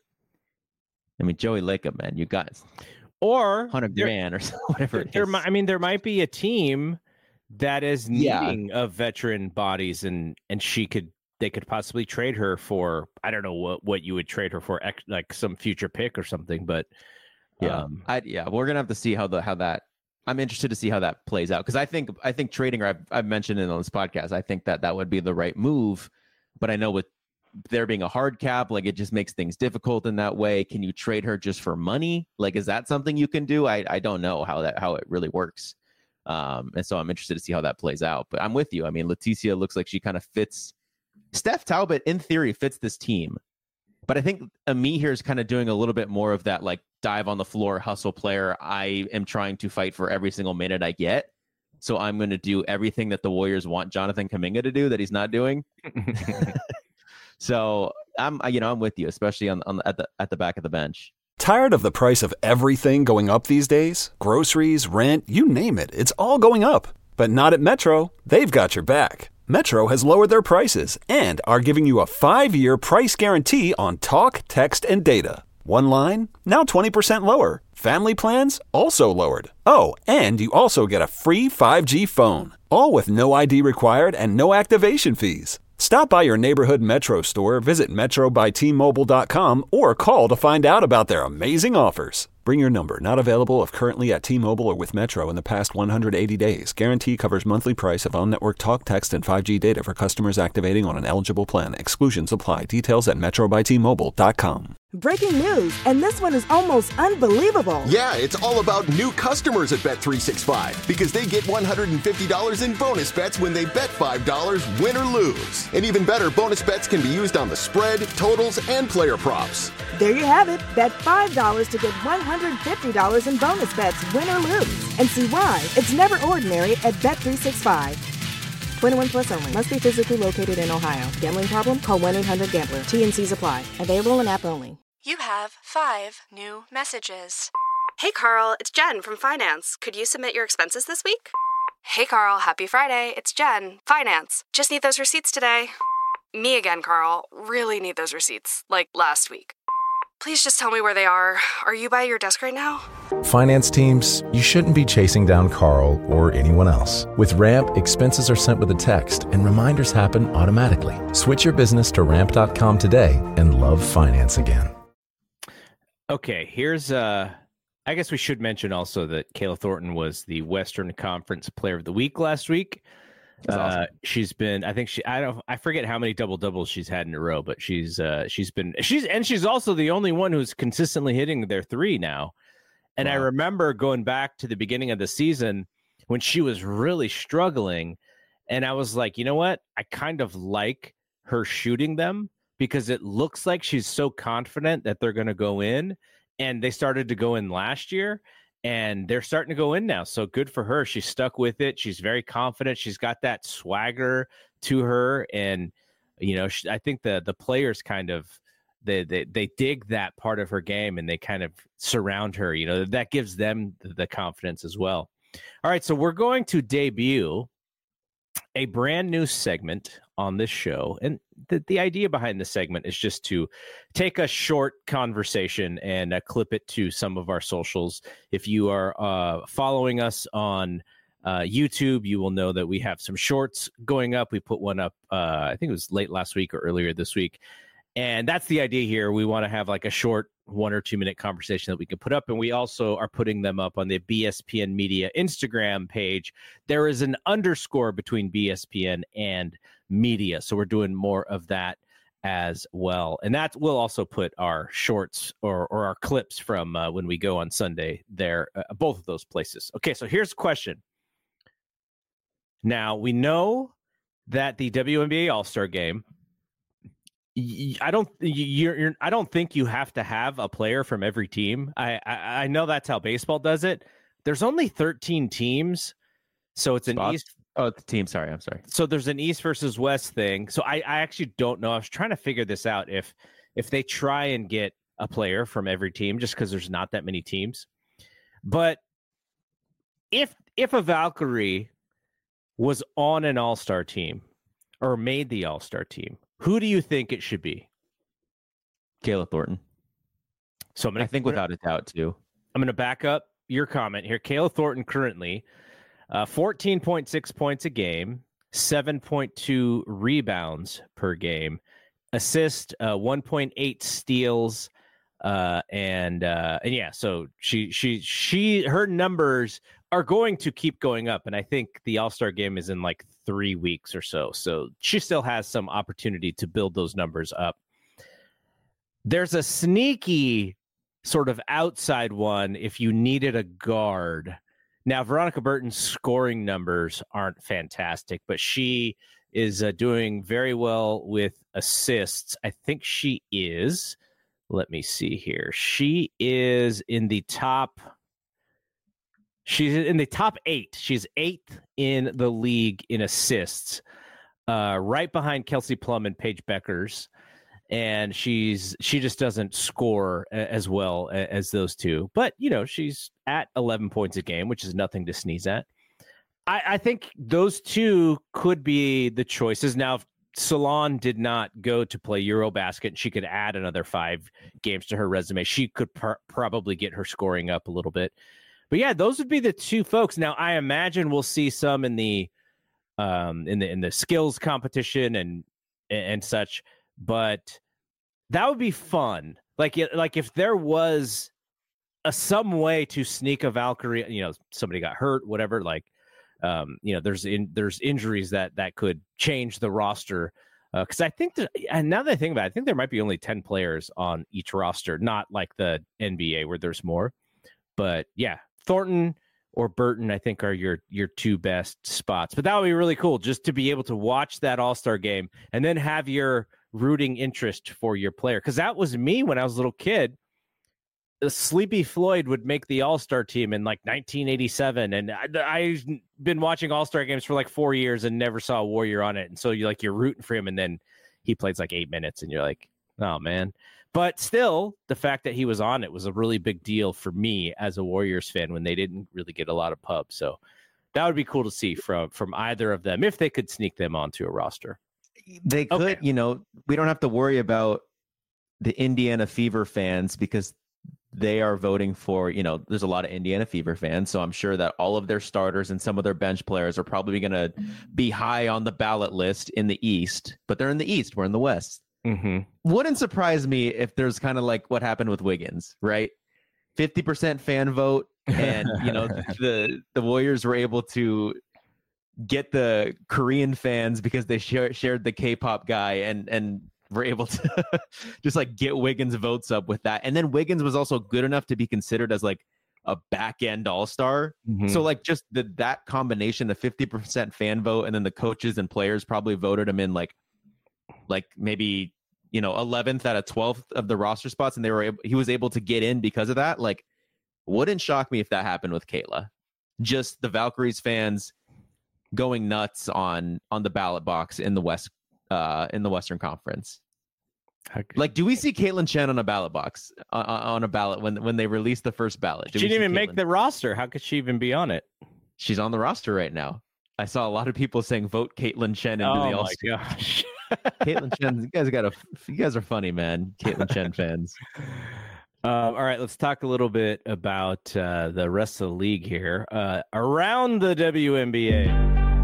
I mean, Joey Lacob, man, you got or one hundred grand or whatever it is. There, I mean, there might be a team that is needing yeah. of veteran bodies, and and she could they could possibly trade her for, I don't know what, what you would trade her for, like some future pick or something. But yeah, um, I yeah, we're gonna have to see how the how that. I'm interested to see how that plays out because I think I think trading her. I've I've mentioned it on this podcast. I think that that would be the right move, but I know with there being a hard cap, like it just makes things difficult in that way. Can you trade her just for money? Like, is that something you can do? I I don't know how that how it really works. Um, and so I'm interested to see how that plays out. But I'm with you. I mean, Leticia looks like she kind of fits. Steph Talbot, in theory, fits this team. But I think Amie here is kind of doing a little bit more of that, like dive on the floor, hustle player. I am trying to fight for every single minute I get. So I'm going to do everything that the Warriors want Jonathan Kuminga to do that he's not doing. So I'm, you know, I'm with you, especially on, on at the at the back of the bench. Tired of the price of everything going up these days? Groceries, rent, you name it. It's all going up. But not at Metro. They've got your back. Metro has lowered their prices and are giving you a five-year price guarantee on talk, text, and data. One line, now twenty percent lower. Family plans, also lowered. Oh, and you also get a free five G phone. All with no I D required and no activation fees. Stop by your neighborhood Metro store, visit metro by t mobile dot com, or call to find out about their amazing offers. Bring your number. Not available if currently at T-Mobile or with Metro in the past one hundred eighty days. Guarantee covers monthly price of on-network talk, text, and five G data for customers activating on an eligible plan. Exclusions apply. Details at metro by t mobile dot com. Breaking news, and this one is almost unbelievable. Yeah, it's all about new customers at Bet three sixty-five because they get one hundred fifty dollars in bonus bets when they bet five dollars, win or lose. And even better, bonus bets can be used on the spread, totals, and player props. There you have it. Bet five dollars to get one hundred fifty dollars in bonus bets, win or lose. And see why it's never ordinary at Bet three sixty-five. twenty-one plus only. Must be physically located in Ohio. Gambling problem? Call one eight hundred gambler. T and C's apply. Available in app only. You have five new messages. Hey, Carl, it's Jen from Finance. Could you submit your expenses this week? Hey, Carl, happy Friday. It's Jen, Finance. Just need those receipts today. Me again, Carl. Really need those receipts, like last week. Please just tell me where they are. Are you by your desk right now? Finance teams, you shouldn't be chasing down Carl or anyone else. With Ramp, expenses are sent with a text and reminders happen automatically. Switch your business to ramp dot com today and love finance again. Okay, here's uh I guess we should mention also that Kayla Thornton was the Western Conference Player of the Week last week. Uh, awesome. She's been, I think she, I don't, I forget how many double doubles she's had in a row, but she's, uh, she's been, she's, and she's also the only one who's consistently hitting their three now. And wow. I remember going back to the beginning of the season when she was really struggling, and I was like, you know what? I kind of like her shooting them because it looks like she's so confident that they're going to go in. And they started to go in last year, and they're starting to go in now. So good for her. She's stuck with it. She's very confident. She's got that swagger to her. And, you know, she, I think the the players kind of, they, they they dig that part of her game, and they kind of surround her. You know, that gives them the confidence as well. All right, so we're going to debut a brand new segment on this show. And the, the idea behind this segment is just to take a short conversation and uh, clip it to some of our socials. If you are uh, following us on uh, YouTube, you will know that we have some shorts going up. We put one up, uh, I think it was late last week or earlier this week. And that's the idea here. We want to have like a short one or two minute conversation that we can put up. And we also are putting them up on the B S P N Media Instagram page. There is an underscore between B S P N and media. So we're doing more of that as well. And that will also put our shorts or, or our clips from uh, when we go on Sunday there, uh, both of those places. Okay, so here's a question. Now, we know that the W N B A All-Star Game, I don't. You're, you're. I don't think you have to have a player from every team. I, I. I know that's how baseball does it. There's only thirteen teams, so it's an Spots? East. Oh, the team. Sorry, I'm sorry. So there's an East versus West thing. So I, I actually don't know. I was trying to figure this out. If if they try and get a player from every team, just because there's not that many teams. But if if a Valkyrie was on an All-Star team or made the All-Star team, who do you think it should be? Kayla Thornton. So I'm gonna, I think without a doubt too. I'm going to back up your comment here. Kayla Thornton currently uh, fourteen point six points a game, seven point two rebounds per game, assist uh, one point eight steals, uh, and uh, and yeah, so she she she her numbers are going to keep going up, and I think the All-Star game is in like three weeks or so. So she still has some opportunity to build those numbers up. There's a sneaky sort of outside one if you needed a guard. Now, Veronica Burton's scoring numbers aren't fantastic, but she is uh, doing very well with assists. I think she is. Let me see here. She is in the top... She's in the top eight. She's eighth in the league in assists, uh, right behind Kelsey Plum and Paige Beckers. And she's she just doesn't score a, as well a, as those two. But, you know, she's at eleven points a game, which is nothing to sneeze at. I, I think those two could be the choices. Now, if Salon did not go to play Eurobasket, and she could add another five games to her resume, she could pr- probably get her scoring up a little bit. But yeah, those would be the two folks. Now, I imagine we'll see some in the um, in the in the skills competition and and such. But that would be fun. Like like if there was a some way to sneak a Valkyrie, you know, somebody got hurt, whatever. Like um, you know, there's in, there's injuries that that could change the roster. Because uh, I think that, and now that I think about it, I think there might be only ten players on each roster, not like the N B A where there's more. But yeah. Thornton or Burton, I think, are your your two best spots. But that would be really cool, just to be able to watch that All-Star game and then have your rooting interest for your player. Because that was me when I was a little kid. Sleepy Floyd would make the All-Star team in like nineteen eighty-seven, and I, I've been watching All-Star games for like four years and never saw a Warrior on it. And so you like you're rooting for him, and then he plays like eight minutes, and you're like, Oh, man. But still, the fact that he was on it was a really big deal for me as a Warriors fan when they didn't really get a lot of pub. So that would be cool to see from from either of them if they could sneak them onto a roster. They could, Okay. you know, we don't have to worry about the Indiana Fever fans because they are voting for, you know, there's a lot of Indiana Fever fans. So I'm sure that all of their starters and some of their bench players are probably going to be high on the ballot list in the East, but they're in the East. We're in the West. Mm-hmm. Wouldn't surprise me if there's kind of like what happened with Wiggins, right? fifty percent fan vote. And, you know, the, the Warriors were able to get the Korean fans because they share, shared the K-pop guy and, and were able to just like get Wiggins votes up with that. And then Wiggins was also good enough to be considered as like a back end all-star. Mm-hmm. So like just the, that combination, the fifty percent fan vote, and then the coaches and players probably voted him in like, like maybe, you know, eleventh out of twelfth of the roster spots. And they were able, he was able to get in because of that. Like, wouldn't shock me if that happened with Kayla. Just the Valkyries fans going nuts on, on the ballot box in the West, uh, in the Western Conference. Like, do we see Caitlin Chen on a ballot box uh, on a ballot when when they released the first ballot? Do She we didn't see even make Caitlin? the roster. How could she even be on it? She's on the roster right now. I saw a lot of people saying vote Caitlin Chen into Oh the my All-Star. gosh. Caitlin Chen, you guys got a, you guys are funny, man. Caitlin Chen fans. Um, all right, let's talk a little bit about uh, the rest of the league here. Uh, around the W N B A.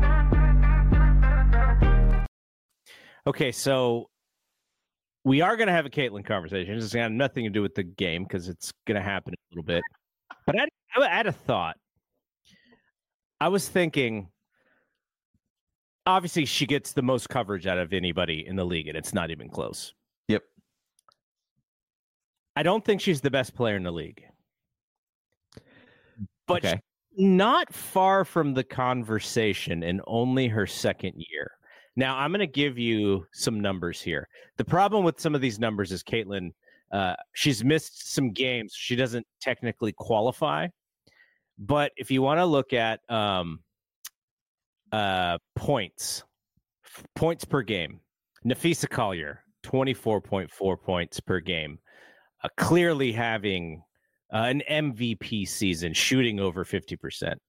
Okay, so we are going to have a Caitlin conversation. It's going to have nothing to do with the game because it's going to happen a little bit. But I, I had a thought. I was thinking, obviously, she gets the most coverage out of anybody in the league, and it's not even close. Yep. I don't think she's the best player in the league. But Okay. she's not far from the conversation in only her second year. Now, I'm going to give you some numbers here. The problem with some of these numbers is Caitlin, uh, she's missed some games. She doesn't technically qualify. But if you want to look at um, uh, points, f- points per game, Nafisa Collier, twenty-four point four points per game, uh, clearly having uh, an M V P season, shooting over fifty percent.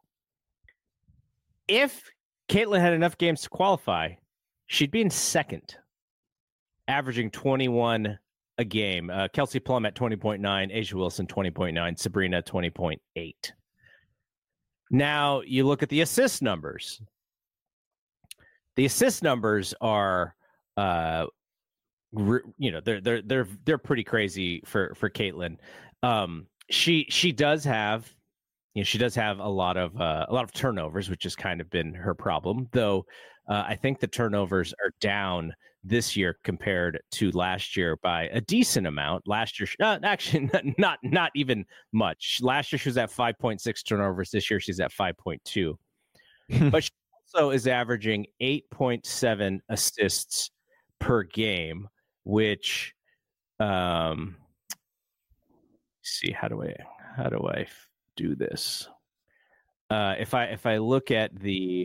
If Caitlin had enough games to qualify, she'd be in second, averaging twenty-one a game. Uh, Kelsey Plum at twenty point nine, Asia Wilson twenty point nine, Sabrina twenty point eight. Now you look at the assist numbers. The assist numbers are, uh, re- you know, they're they're they're they're pretty crazy for for Caitlin. Um, she she does have, you know, she does have a lot of uh, a lot of turnovers, which has kind of been her problem. Though uh, I think the turnovers are down this year compared to last year by a decent amount. Last year, uh, actually, not, not not even much. Last year she was at five point six turnovers. This year she's at five point two. But she also is averaging eight point seven assists per game, which, um, let's see, how do I how do I do this? Uh, if I if I look at the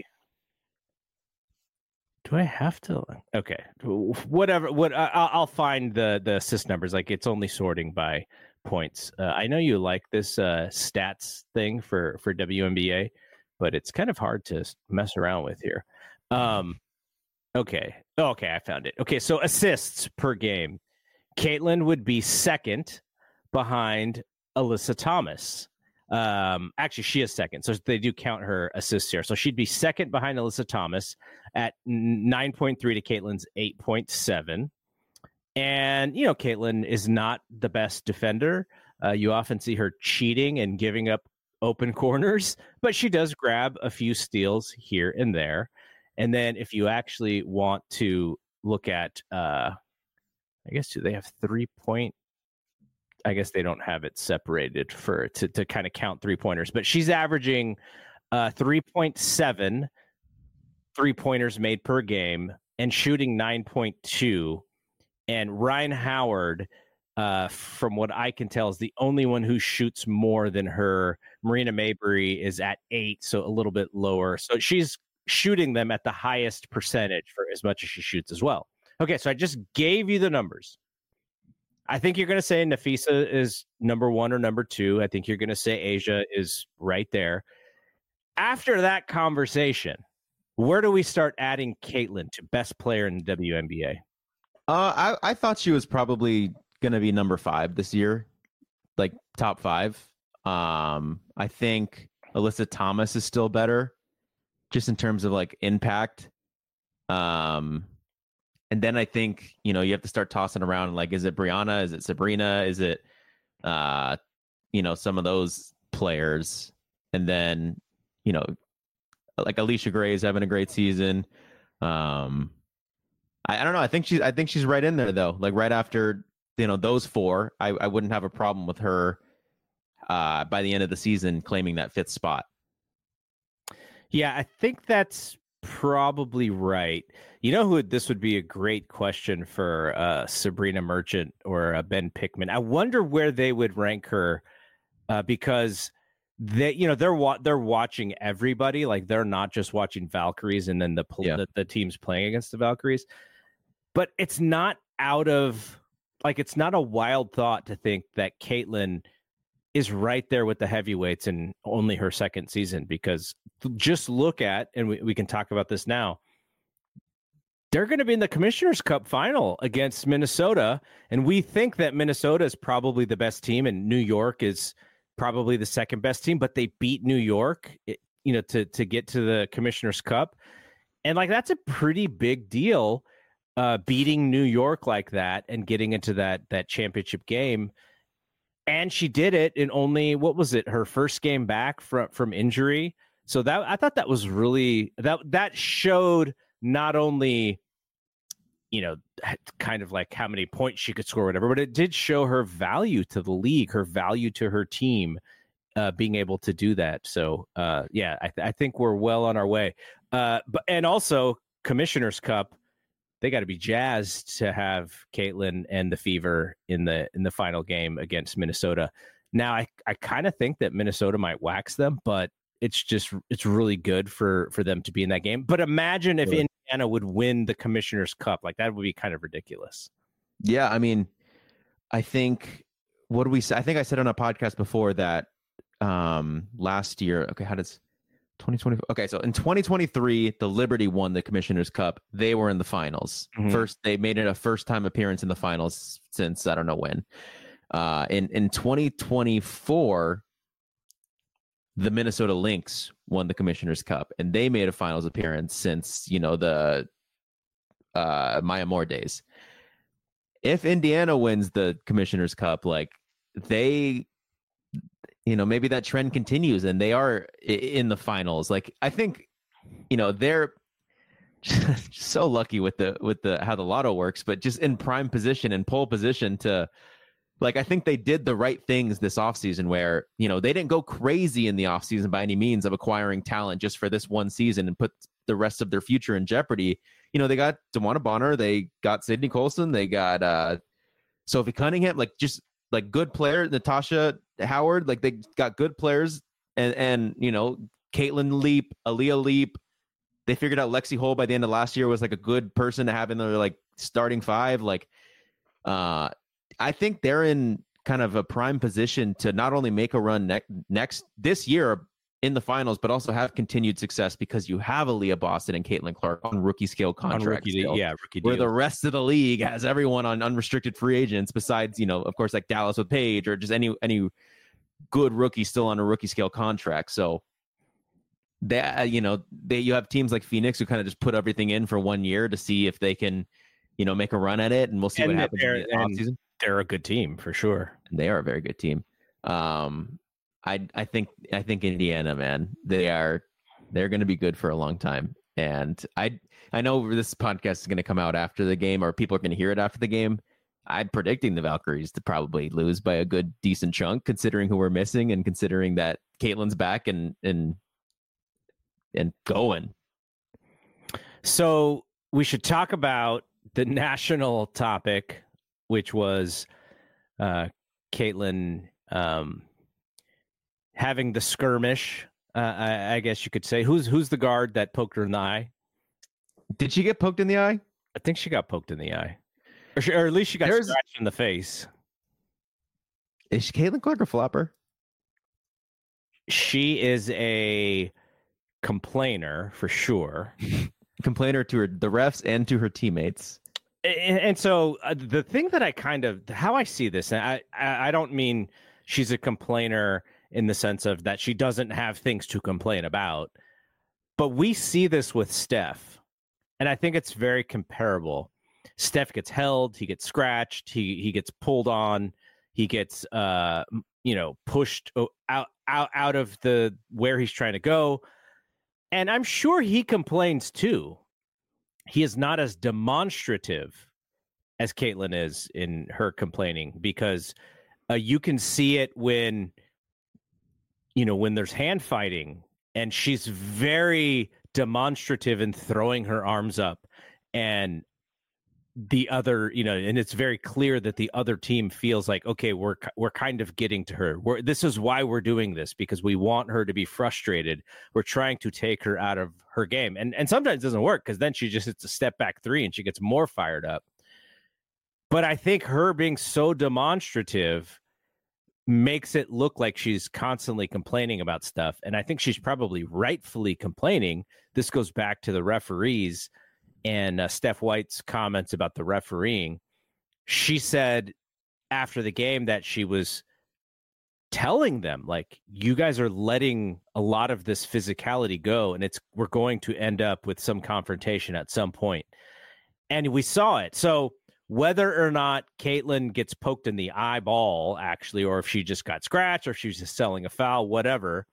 Do I have to? Okay, whatever. What I, I'll find the the assist numbers. Like it's only sorting by points. Uh, I know you like this uh, stats thing for for W N B A, but it's kind of hard to mess around with here. Um, okay, okay, I found it. Okay, so assists per game, Caitlin would be second behind Alyssa Thomas. Um, actually, she is second, so they do count her assists here. So she'd be second behind Alyssa Thomas at nine point three to Caitlin's eight point seven. And, you know, Caitlin is not the best defender. Uh, you often see her cheating and giving up open corners, but she does grab a few steals here and there. And then if you actually want to look at, uh, I guess, do they have three point? I guess they don't have it separated for to, to kind of count three pointers, but she's averaging uh, three point seven three pointers made per game and shooting nine point two. And Ryan Howard, uh, from what I can tell, is the only one who shoots more than her. Marina Mabrey is at eight, so a little bit lower. So she's shooting them at the highest percentage for as much as she shoots as well. Okay, so I just gave you the numbers. I think you're going to say Nafisa is number one or number two. I think you're going to say Asia is right there. After that conversation, where do we start adding Caitlin to best player in the W N B A? Uh, I, I thought she was probably going to be number five this year, like top five. Um, I think Alyssa Thomas is still better just in terms of like impact. Um, and then I think, you know, you have to start tossing around, like, is it Brianna? Is it Sabrina? Is it, uh, you know, some of those players? And then, you know, like Alicia Gray is having a great season. Um, I, I don't know. I think she's, I think she's right in there though. Like right after, you know, those four, I, I wouldn't have a problem with her, uh, by the end of the season claiming that fifth spot. Yeah, I think that's probably right. You know who this would be a great question for uh, Sabrina Merchant or uh, Ben Pickman. I wonder where they would rank her uh, because they, you know, they're wa- they're watching everybody. Like they're not just watching Valkyries and then the, pl- Yeah. the the teams playing against the Valkyries. But it's not out of like it's not a wild thought to think that Caitlin is right there with the heavyweights in only her second season, because just look at, and we, we can talk about this now, they're going to be in the Commissioner's Cup final against Minnesota. And we think that Minnesota is probably the best team and New York is probably the second best team, but they beat New York, you know, to, to get to the Commissioner's Cup. And like, that's a pretty big deal, uh, beating New York like that and getting into that, that championship game. And she did it in only, what was it, her first game back from, from injury. So that I thought that was really, that that showed not only, you know, kind of like how many points she could score, or whatever, but it did show her value to the league, her value to her team, uh, being able to do that. So, uh, yeah, I, th- I think we're well on our way. Uh, but and also Commissioner's Cup, they got to be jazzed to have Caitlin and the Fever in the in the final game against Minnesota. Now, I, I kind of think that Minnesota might wax them, but it's just it's really good for for them to be in that game. But imagine if Sure. Indiana would win the Commissioner's Cup, like that would be kind of ridiculous. Yeah, I mean, I think what do we say? I think I said on a podcast before that um last year. Okay, how does twenty twenty? Okay, so in twenty twenty-three, the Liberty won the Commissioner's Cup. They were in the finals. Mhm. First, they made it a first time appearance in the finals since I don't know when. Uh, in in twenty twenty-four, the Minnesota Lynx won the Commissioner's Cup, and they made a finals appearance since, you know, the uh, Maya Moore days. If Indiana wins the Commissioner's Cup, like they, you know, maybe that trend continues and they are i- in the finals. Like I think, you know, they're so lucky with the with the how the lotto works, but just in prime position and pole position to. Like, I think they did the right things this offseason where, you know, they didn't go crazy in the offseason by any means of acquiring talent just for this one season and put the rest of their future in jeopardy. You know, they got DeWanna Bonner, they got Sydney Colson, they got uh, Sophie Cunningham, like just like good player, Natasha Howard, like they got good players. And, and you know, Caitlin Leap, Aaliyah Leap. They figured out Lexi Hole by the end of last year was like a good person to have in their like starting five. Like, uh, I think they're in kind of a prime position to not only make a run ne- next this year in the finals, but also have continued success because you have Aaliyah Boston and Caitlin Clark on rookie scale On contracts. rookie, still, yeah, rookie where the deals. rest of the league has everyone on unrestricted free agents besides, you know, of course, like Dallas with Paige or just any any good rookie still on a rookie scale contract. So that, you know, they you have teams like Phoenix who kind of just put everything in for one year to see if they can, you know, make a run at it, and we'll see And what that happens in they're- the and- offseason. They're a good team for sure. They are a very good team. Um, I I think I think Indiana, man, they are they're going to be good for a long time. And I I know this podcast is going to come out after the game, or people are going to hear it after the game. I'm predicting the Valkyries to probably lose by a good decent chunk, considering who we're missing and considering that Caitlin's back and and and going. So we should talk about the national topic, which was uh, Caitlin um, having the skirmish. Uh, I, I guess you could say. Who's who's the guard that poked her in the eye? Did she get poked in the eye? I think she got poked in the eye, or, she, or at least she got There's- scratched in the face. Is Caitlin Clark a flopper? She is a complainer for sure. Complainer to her, the refs and to her teammates. And, and so uh, the thing that I kind of, how I see this, and I, I, I don't mean she's a complainer in the sense of that she doesn't have things to complain about, but we see this with Steph, and I think it's very comparable. Steph gets held, he gets scratched, he he gets pulled on, he gets uh you know pushed out out out of the where he's trying to go, and I'm sure he complains too. He is not as demonstrative as Caitlin is in her complaining, because uh, you can see it when you know when there's hand fighting, and she's very demonstrative in throwing her arms up, and the other, you know, and it's very clear that the other team feels like, okay, we're we're kind of getting to her. We're, this is why we're doing this, because we want her to be frustrated. We're trying to take her out of her game. And and sometimes it doesn't work, because then she just hits a step back three and she gets more fired up. But I think her being so demonstrative makes it look like she's constantly complaining about stuff. And I think she's probably rightfully complaining. This goes back to the referees and uh, Steph White's comments about the refereeing. She said after the game that she was telling them, like, you guys are letting a lot of this physicality go, and it's we're going to end up with some confrontation at some point. And we saw it. So whether or not Caitlin gets poked in the eyeball, actually, or if she just got scratched, or if she was just selling a foul, whatever,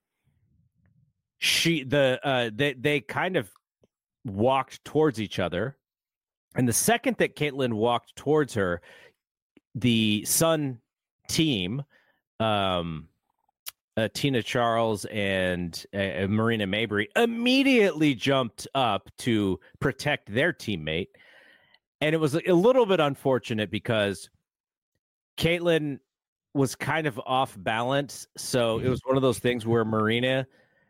she the uh, they they kind of walked towards each other, and the second that Caitlin walked towards her, the Sun team, um, uh, Tina Charles and uh, Marina Mabrey, immediately jumped up to protect their teammate, and it was a little bit unfortunate because Caitlin was kind of off balance, so it was one of those things where Marina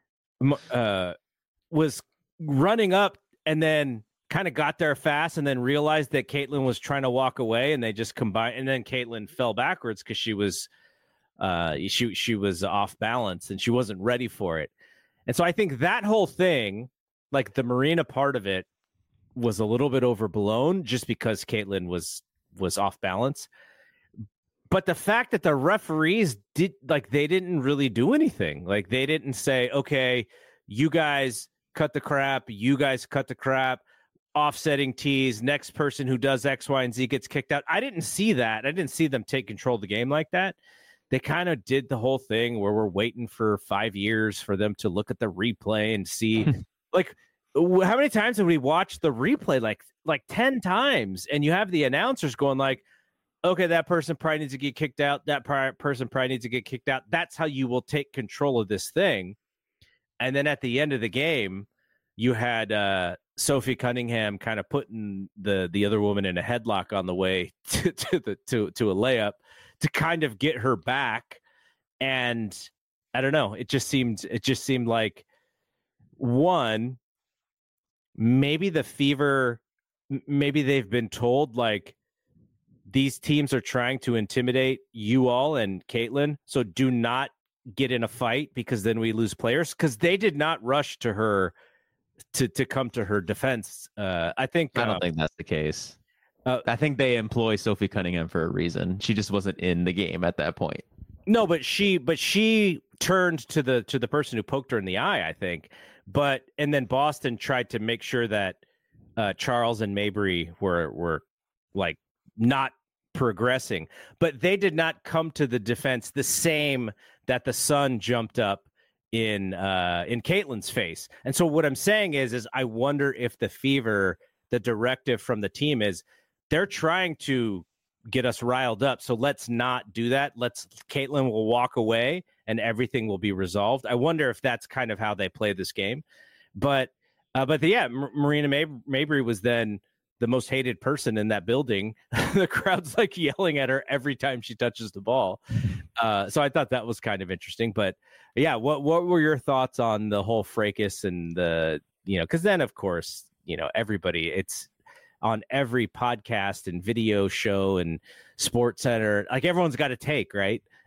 uh, was running up and then kind of got there fast and then realized that Caitlin was trying to walk away, and they just combined, and then Caitlin fell backwards because she was uh she she was off balance and she wasn't ready for it. And so I think that whole thing, like the Marina part of it, was a little bit overblown just because Caitlin was was off balance. But the fact that the referees did, like, they didn't really do anything. Like, they didn't say, okay, you guys cut the crap, you guys cut the crap, offsetting tees, next person who does X, Y, and Z gets kicked out. I didn't see that. I didn't see them take control of the game like that. They kind of did the whole thing where we're waiting for five years for them to look at the replay and see, like, how many times have we watched the replay? Like, like ten times. And you have the announcers going like, okay, that person probably needs to get kicked out. That person probably needs to get kicked out. That's how you will take control of this thing. And then at the end of the game, you had uh, Sophie Cunningham kind of putting the the other woman in a headlock on the way to to, the, to to a layup to kind of get her back. And I don't know, it just seemed it just seemed like, one, maybe the Fever, maybe they've been told, like, these teams are trying to intimidate you all and Caitlin, so do not get in a fight because then we lose players, because they did not rush to her to to come to her defense. Uh, I think I don't um, think that's the case. Uh, I think they employ Sophie Cunningham for a reason. She just wasn't in the game at that point. No, but she but she turned to the to the person who poked her in the eye, I think. But and then Boston tried to make sure that uh, Charles and Mabrey were were like not progressing, but they did not come to the defense the same that the Sun jumped up in uh, in Caitlin's face. And so what I'm saying is, is I wonder if the Fever, the directive from the team is they're trying to get us riled up. So let's not do that. Let's Caitlin will walk away and everything will be resolved. I wonder if that's kind of how they play this game. But uh, but the, yeah, M- Marina Mab- Mabrey was then the most hated person in that building. The crowd's like yelling at her every time she touches the ball. Uh, so I thought that was kind of interesting. But yeah, what what were your thoughts on the whole fracas and the, you know, because then of course, you know, everybody, it's on every podcast and video show and Sports Center, like everyone's got a take, right?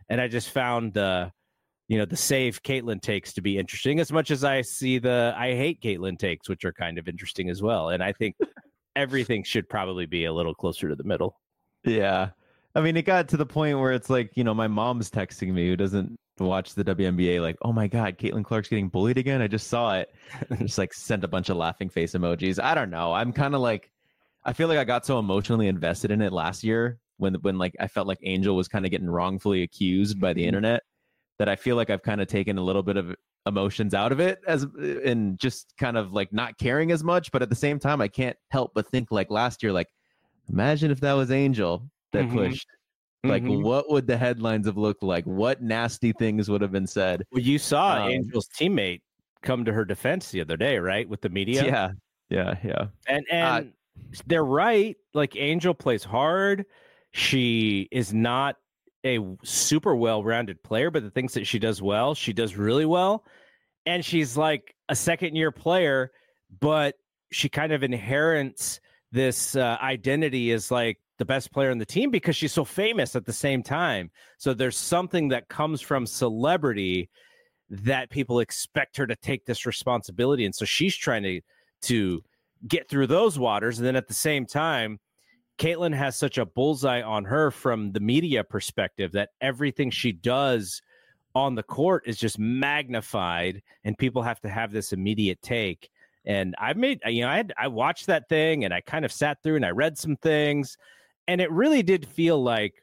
And I just found the, you know, the save Caitlin takes to be interesting as much as I see the I hate Caitlin takes, which are kind of interesting as well. And I think everything should probably be a little closer to the middle. Yeah. I mean, it got to the point where it's like, you know, my mom's texting me who doesn't watch the W N B A, like, oh my God, Caitlin Clark's getting bullied again. I just saw it. Just like sent a bunch of laughing face emojis. I don't know. I'm kind of like, I feel like I got so emotionally invested in it last year when, when like I felt like Angel was kind of getting wrongfully accused by the internet, that I feel like I've kind of taken a little bit of emotions out of it as and just kind of like not caring as much. But at the same time, I can't help but think like last year, like, imagine if that was Angel that mm-hmm. pushed. Like, mm-hmm. what would the headlines have looked like? What nasty things would have been said? Well, you saw um, Angel's teammate come to her defense the other day, right? With the media. Yeah, yeah, yeah. And and uh, they're right. Like, Angel plays hard. She is not a super well-rounded player, but the things that she does well, she does really well. And she's like a second-year player, but she kind of inherits this uh, identity as like the best player on the team because she's so famous at the same time. So there's something that comes from celebrity that people expect her to take this responsibility. And so she's trying to, to get through those waters. And then at the same time, Caitlin has such a bullseye on her from the media perspective that everything she does on the court is just magnified and people have to have this immediate take. And I've made, you know, I had, I watched that thing and I kind of sat through and I read some things. And it really did feel like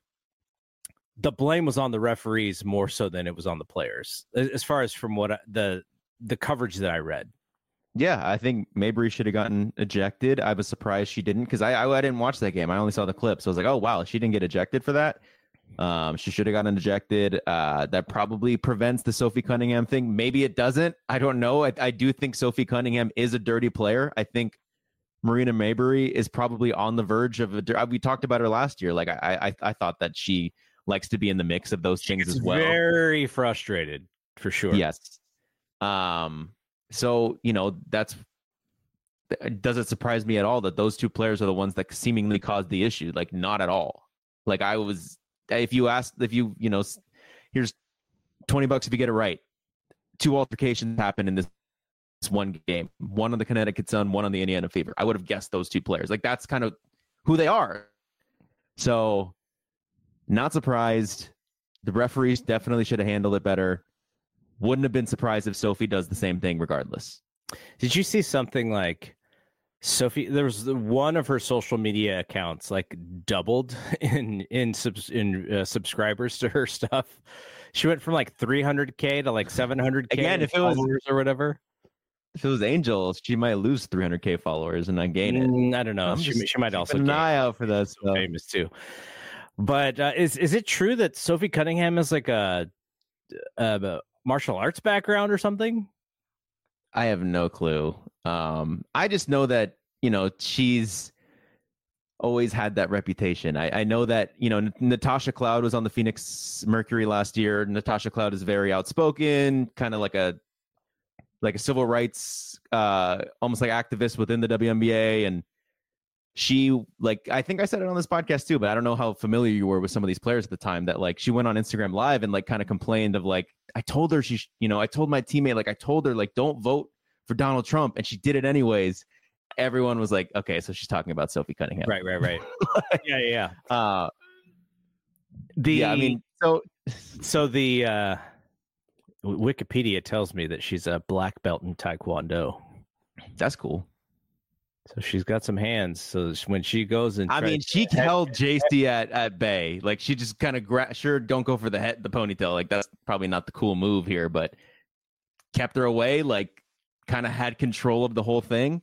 the blame was on the referees more so than it was on the players, as far as from what I, the the coverage that I read. Yeah, I think Mabry should have gotten ejected. I was surprised she didn't because I, I I didn't watch that game. I only saw the clips. So I was like, oh, wow, she didn't get ejected for that. Um, she should have gotten ejected. Uh, that probably prevents the Sophie Cunningham thing. Maybe it doesn't. I don't know. I, I do think Sophie Cunningham is a dirty player. I think Marina Mabry is probably on the verge of a. We talked about her last year. Like I, I, I thought that she likes to be in the mix of those things She's as well. Very frustrated, for sure. Yes. Um. So you know that's. Does it surprise me at all that those two players are the ones that seemingly caused the issue? Like not at all. Like I was. If you asked, if you you know, here's twenty bucks if you get it right. Two altercations happened in this. One game, one on the Connecticut Sun, one on the Indiana Fever. I would have guessed those two players. Like that's kind of who they are. So not surprised. The referees definitely should have handled it better. Wouldn't have been surprised if Sophie does the same thing regardless. Did you see something like Sophie? There was one of her social media accounts like doubled in in subs, in uh, subscribers to her stuff. She went from like three hundred K to like seven hundred K again. If it was or whatever. If it was Angel, she might lose three hundred K followers and not gain it. Mm, I don't know. She, she might also keep an eye out for that stuff. Famous too. But uh, is is it true that Sophie Cunningham is like a, a martial arts background or something? I have no clue. Um, I just know that you know she's always had that reputation. I, I know that you know Natasha Cloud was on the Phoenix Mercury last year. Natasha Cloud is very outspoken, kind of like a like a civil rights, uh, almost like activist within the W N B A. And she, like, I think I said it on this podcast too, but I don't know how familiar you were with some of these players at the time that like, she went on Instagram Live and like kind of complained of like, I told her she, you know, I told my teammate, like I told her like, don't vote for Donald Trump. And she did it anyways. Everyone was like, okay, so she's talking about Sophie Cunningham. Right, right, right. yeah, yeah. Uh, the, yeah, I mean, so, so the, uh, Wikipedia tells me that she's a black belt in Taekwondo. That's cool. So she's got some hands. So when she goes and I mean, she to- held J C at, at bay. Like she just kind of gra- sure don't go for the head, the ponytail. Like that's probably not the cool move here, but kept her away. Like kind of had control of the whole thing.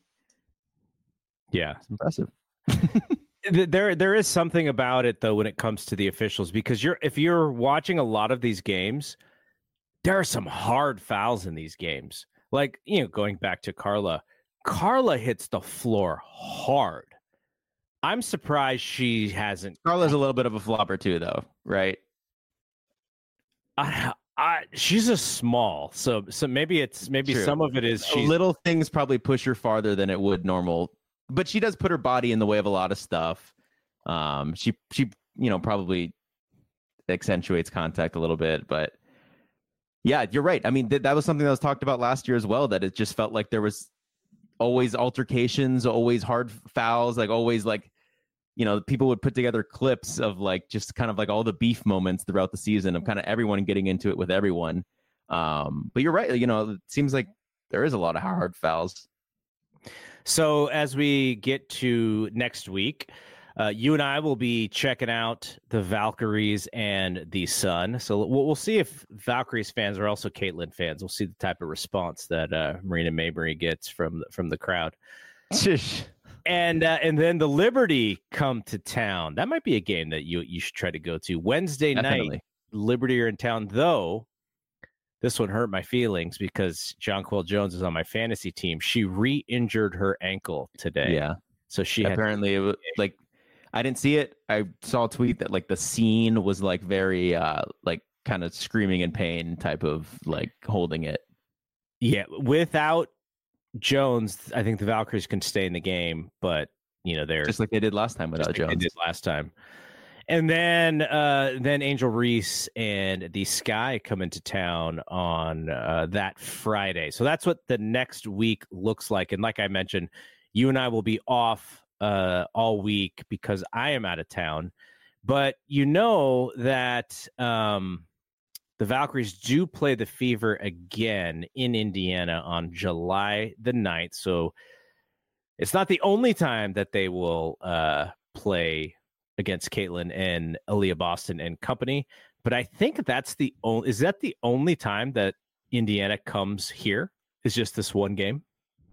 Yeah, it's impressive. there, there is something about it though when it comes to the officials because you're if you're watching a lot of these games. There are some hard fouls in these games. Like, you know, going back to Carla, Carla hits the floor hard. I'm surprised she hasn't. Carla's a little bit of a flopper too, though, right? I, I, she's a small, so so maybe it's maybe True. Some of it is she's, little things probably push her farther than it would normal, but she does put her body in the way of a lot of stuff. Um, she she you know probably accentuates contact a little bit. But yeah, you're right. I mean, th- that was something that was talked about last year as well, that it just felt like there was always altercations, always hard fouls, like always like, you know, people would put together clips of like just kind of like all the beef moments throughout the season of kind of everyone getting into it with everyone. Um, but you're right. You know, it seems like there is a lot of hard fouls. So as we get to next week, uh, you and I will be checking out the Valkyries and the Sun. So we'll, we'll see if Valkyries fans are also Caitlyn fans. We'll see the type of response that uh, Marina Mabrey gets from from the crowd. And uh, and then the Liberty come to town. That might be a game that you you should try to go to. Wednesday Definitely. night, Liberty are in town, though. This one hurt my feelings because Jonquel Jones is on my fantasy team. She re-injured her ankle today. Yeah. So she apparently had it was, like I didn't see it. I saw a tweet that like the scene was like very uh like kind of screaming in pain type of like holding it. Yeah, without Jones, I think the Valkyries can stay in the game, but you know they're just like they did last time without Jones. Like they did last time. And then uh, then Angel Reese and the Sky come into town on uh, that Friday. So that's what the next week looks like. And like I mentioned, you and I will be off uh, all week because I am out of town. But you know that um, the Valkyries do play the Fever again in Indiana on July the ninth. So it's not the only time that they will uh, play against Caitlyn and Aaliyah Boston and company, but I think that's the only. Is that the only time that Indiana comes here? Is just this one game?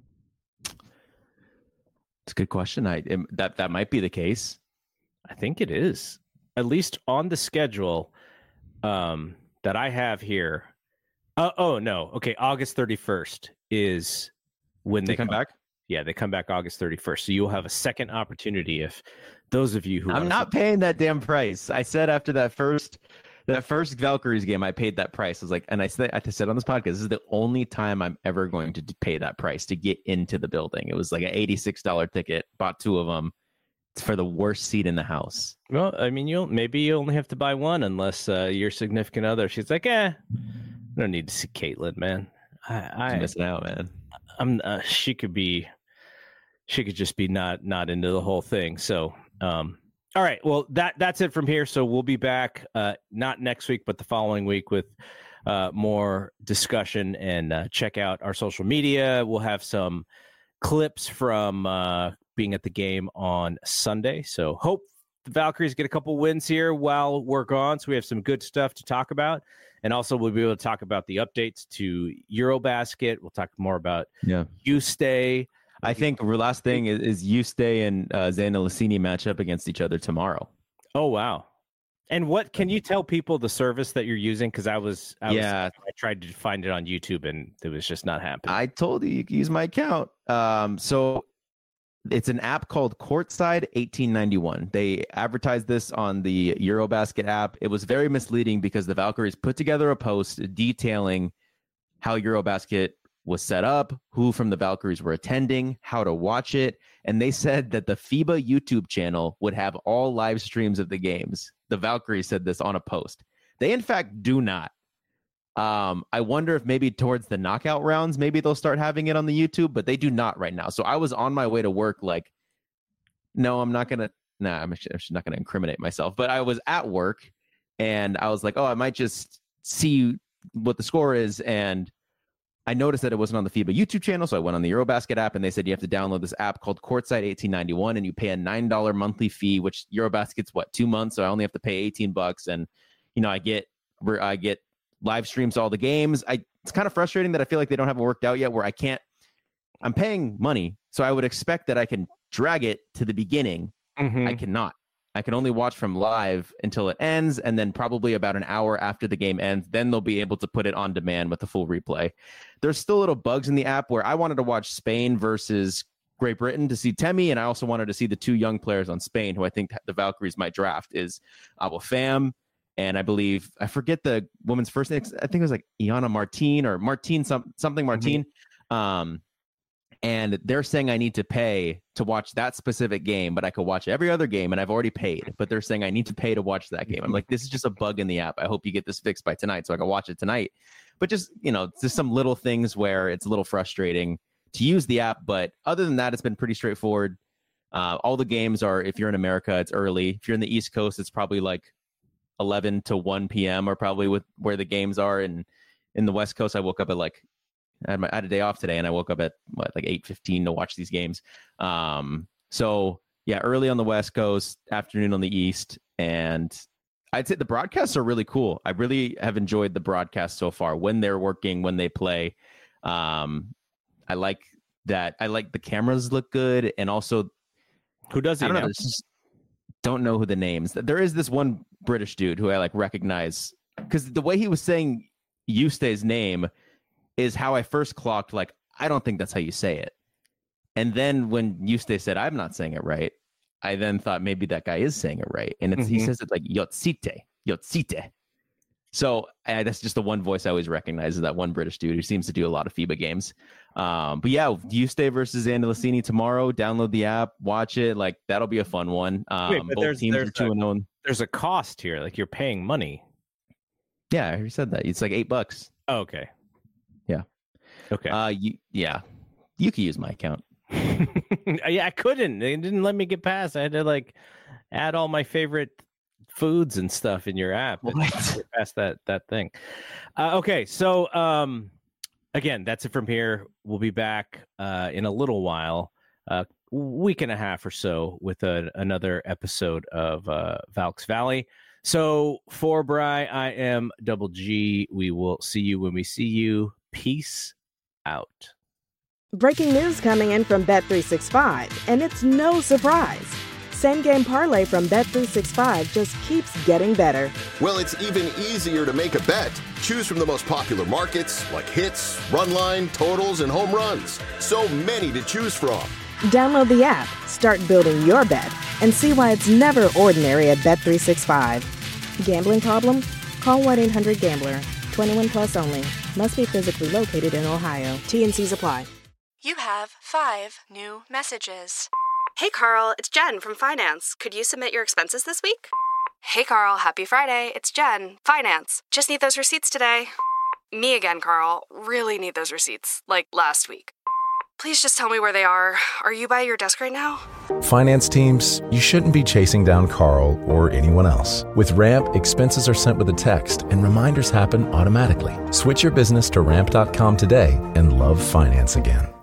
It's a good question. I that that might be the case. I think it is, at least on the schedule um, that I have here. Uh, oh no, okay. August thirty-first is when they, they come, come back. Yeah, they come back August thirty-first. So you'll have a second opportunity if those of you who I'm not to... paying that damn price. I said after that first that first Valkyries game, I paid that price. I was like, and I said I said on this podcast, this is the only time I'm ever going to pay that price to get into the building. It was like an eighty-six dollars ticket. Bought two of them. It's for the worst seat in the house. Well, I mean, you'll maybe you only have to buy one unless uh, your significant other. She's like, eh, I don't need to see Caitlyn, man. I, I I'm missing out, man. I'm. Uh, she could be. She could just be not not into the whole thing. So, um, all right. Well, that that's it from here. So we'll be back uh, not next week, but the following week with uh, more discussion and uh, check out our social media. We'll have some clips from uh, being at the game on Sunday. So hope the Valkyries get a couple wins here while we're gone. So we have some good stuff to talk about. And also we'll be able to talk about the updates to Eurobasket. We'll talk more about yeah. You Stay. I think the last thing is, is you stay and uh, Zana Lassini match up against each other tomorrow. Oh, wow. And what can you tell people the service that you're using? Because I was, I yeah, was, I tried to find it on YouTube and it was just not happening. I told you you can use my account. Um, so it's an app called Courtside eighteen ninety-one. They advertised this on the Eurobasket app. It was very misleading because the Valkyries put together a post detailing how Eurobasket was set up, who from the Valkyries were attending, how to watch it. And they said that the FIBA YouTube channel would have all live streams of the games. The Valkyries said this on a post. They, in fact, do not. Um, I wonder if maybe towards the knockout rounds, maybe they'll start having it on the YouTube, but they do not right now. So I was on my way to work like, no, I'm not going to, nah, I'm actually not going to incriminate myself. But I was at work and I was like, oh, I might just see what the score is. And I noticed that it wasn't on the FIBA YouTube channel, so I went on the Eurobasket app, and they said you have to download this app called Courtside eighteen ninety-one, and you pay a nine dollars monthly fee, which Eurobasket's, what, two months, so I only have to pay eighteen bucks, and, you know, I get I get live streams to all the games. I It's kind of frustrating that I feel like they don't have it worked out yet, where I can't – I'm paying money, so I would expect that I can drag it to the beginning. Mm-hmm. I cannot. I can only watch from live until it ends, and then probably about an hour after the game ends, then they'll be able to put it on demand with the full replay. There's still little bugs in the app where I wanted to watch Spain versus Great Britain to see Temi, and I also wanted to see the two young players on Spain who I think the Valkyries might draft is Abu Fam, and I believe, I forget the woman's first name, I think it was like Iana Martine or Martine, some, something Martine. Mm-hmm. Um, and they're saying I need to pay to watch that specific game, but I could watch every other game, and I've already paid. But they're saying I need to pay to watch that game. I'm like, this is just a bug in the app. I hope you get this fixed by tonight so I can watch it tonight. But just, you know, just some little things where it's a little frustrating to use the app. But other than that, it's been pretty straightforward. Uh, all the games are, if you're in America, it's early. If you're in the East Coast, it's probably like eleven to one p.m. or probably with where the games are. And in the West Coast, I woke up at like, I had, my, I had a day off today, and I woke up at what, like eight fifteen to watch these games. Um, so yeah, early on the West Coast, afternoon on the East, and I'd say the broadcasts are really cool. I really have enjoyed the broadcast so far when they're working, when they play. Um, I like that. I like the cameras look good, and also who does he I don't know? know. Just don't know who the names. There is this one British dude who I like recognize because the way he was saying Eustace's name is how I first clocked, like, I don't think that's how you say it. And then when Eustace said, I'm not saying it right, I then thought maybe that guy is saying it right. And it's, mm-hmm. he says it like Yotsite, Yotsite. So uh, that's just the one voice I always recognize is that one British dude who seems to do a lot of FIBA games. Um, but yeah, Eustace versus Andalusini tomorrow. Download the app, watch it. Like, that'll be a fun one. Um, Wait, both there's, teams there's are two and one. There's a cost here. Like, you're paying money. Yeah, I already said that. It's like eight bucks. Oh, okay. Yeah. Okay. Uh, you, yeah, you can use my account. Yeah, I couldn't. They didn't let me get past. I had to like add all my favorite foods and stuff in your app. What? Get past that that thing. Uh, okay, so um, again, that's it from here. We'll be back uh, in a little while, a uh, week and a half or so, with a, another episode of uh, Valks Valley. So for Bri, I am Double G. We will see you when we see you. Peace out. Breaking news coming in from Bet three sixty-five, and it's no surprise. Same game parlay from Bet three sixty-five just keeps getting better. Well, it's even easier to make a bet. Choose from the most popular markets like hits, run line, totals, and home runs. So many to choose from. Download the app, start building your bet, and see why it's never ordinary at Bet three sixty-five. Gambling problem? Call one eight hundred gambler. twenty-one plus only. Must be physically located in Ohio. T and C's apply. You have five new messages. Hey, Carl, it's Jen from Finance. Could you submit your expenses this week? Hey, Carl, happy Friday. It's Jen, Finance. Just need those receipts today. Me again, Carl. Really need those receipts, like last week. Please just tell me where they are. Are you by your desk right now? Finance teams, you shouldn't be chasing down Carl or anyone else. With Ramp, expenses are sent with a text and reminders happen automatically. Switch your business to ramp dot com today and love finance again.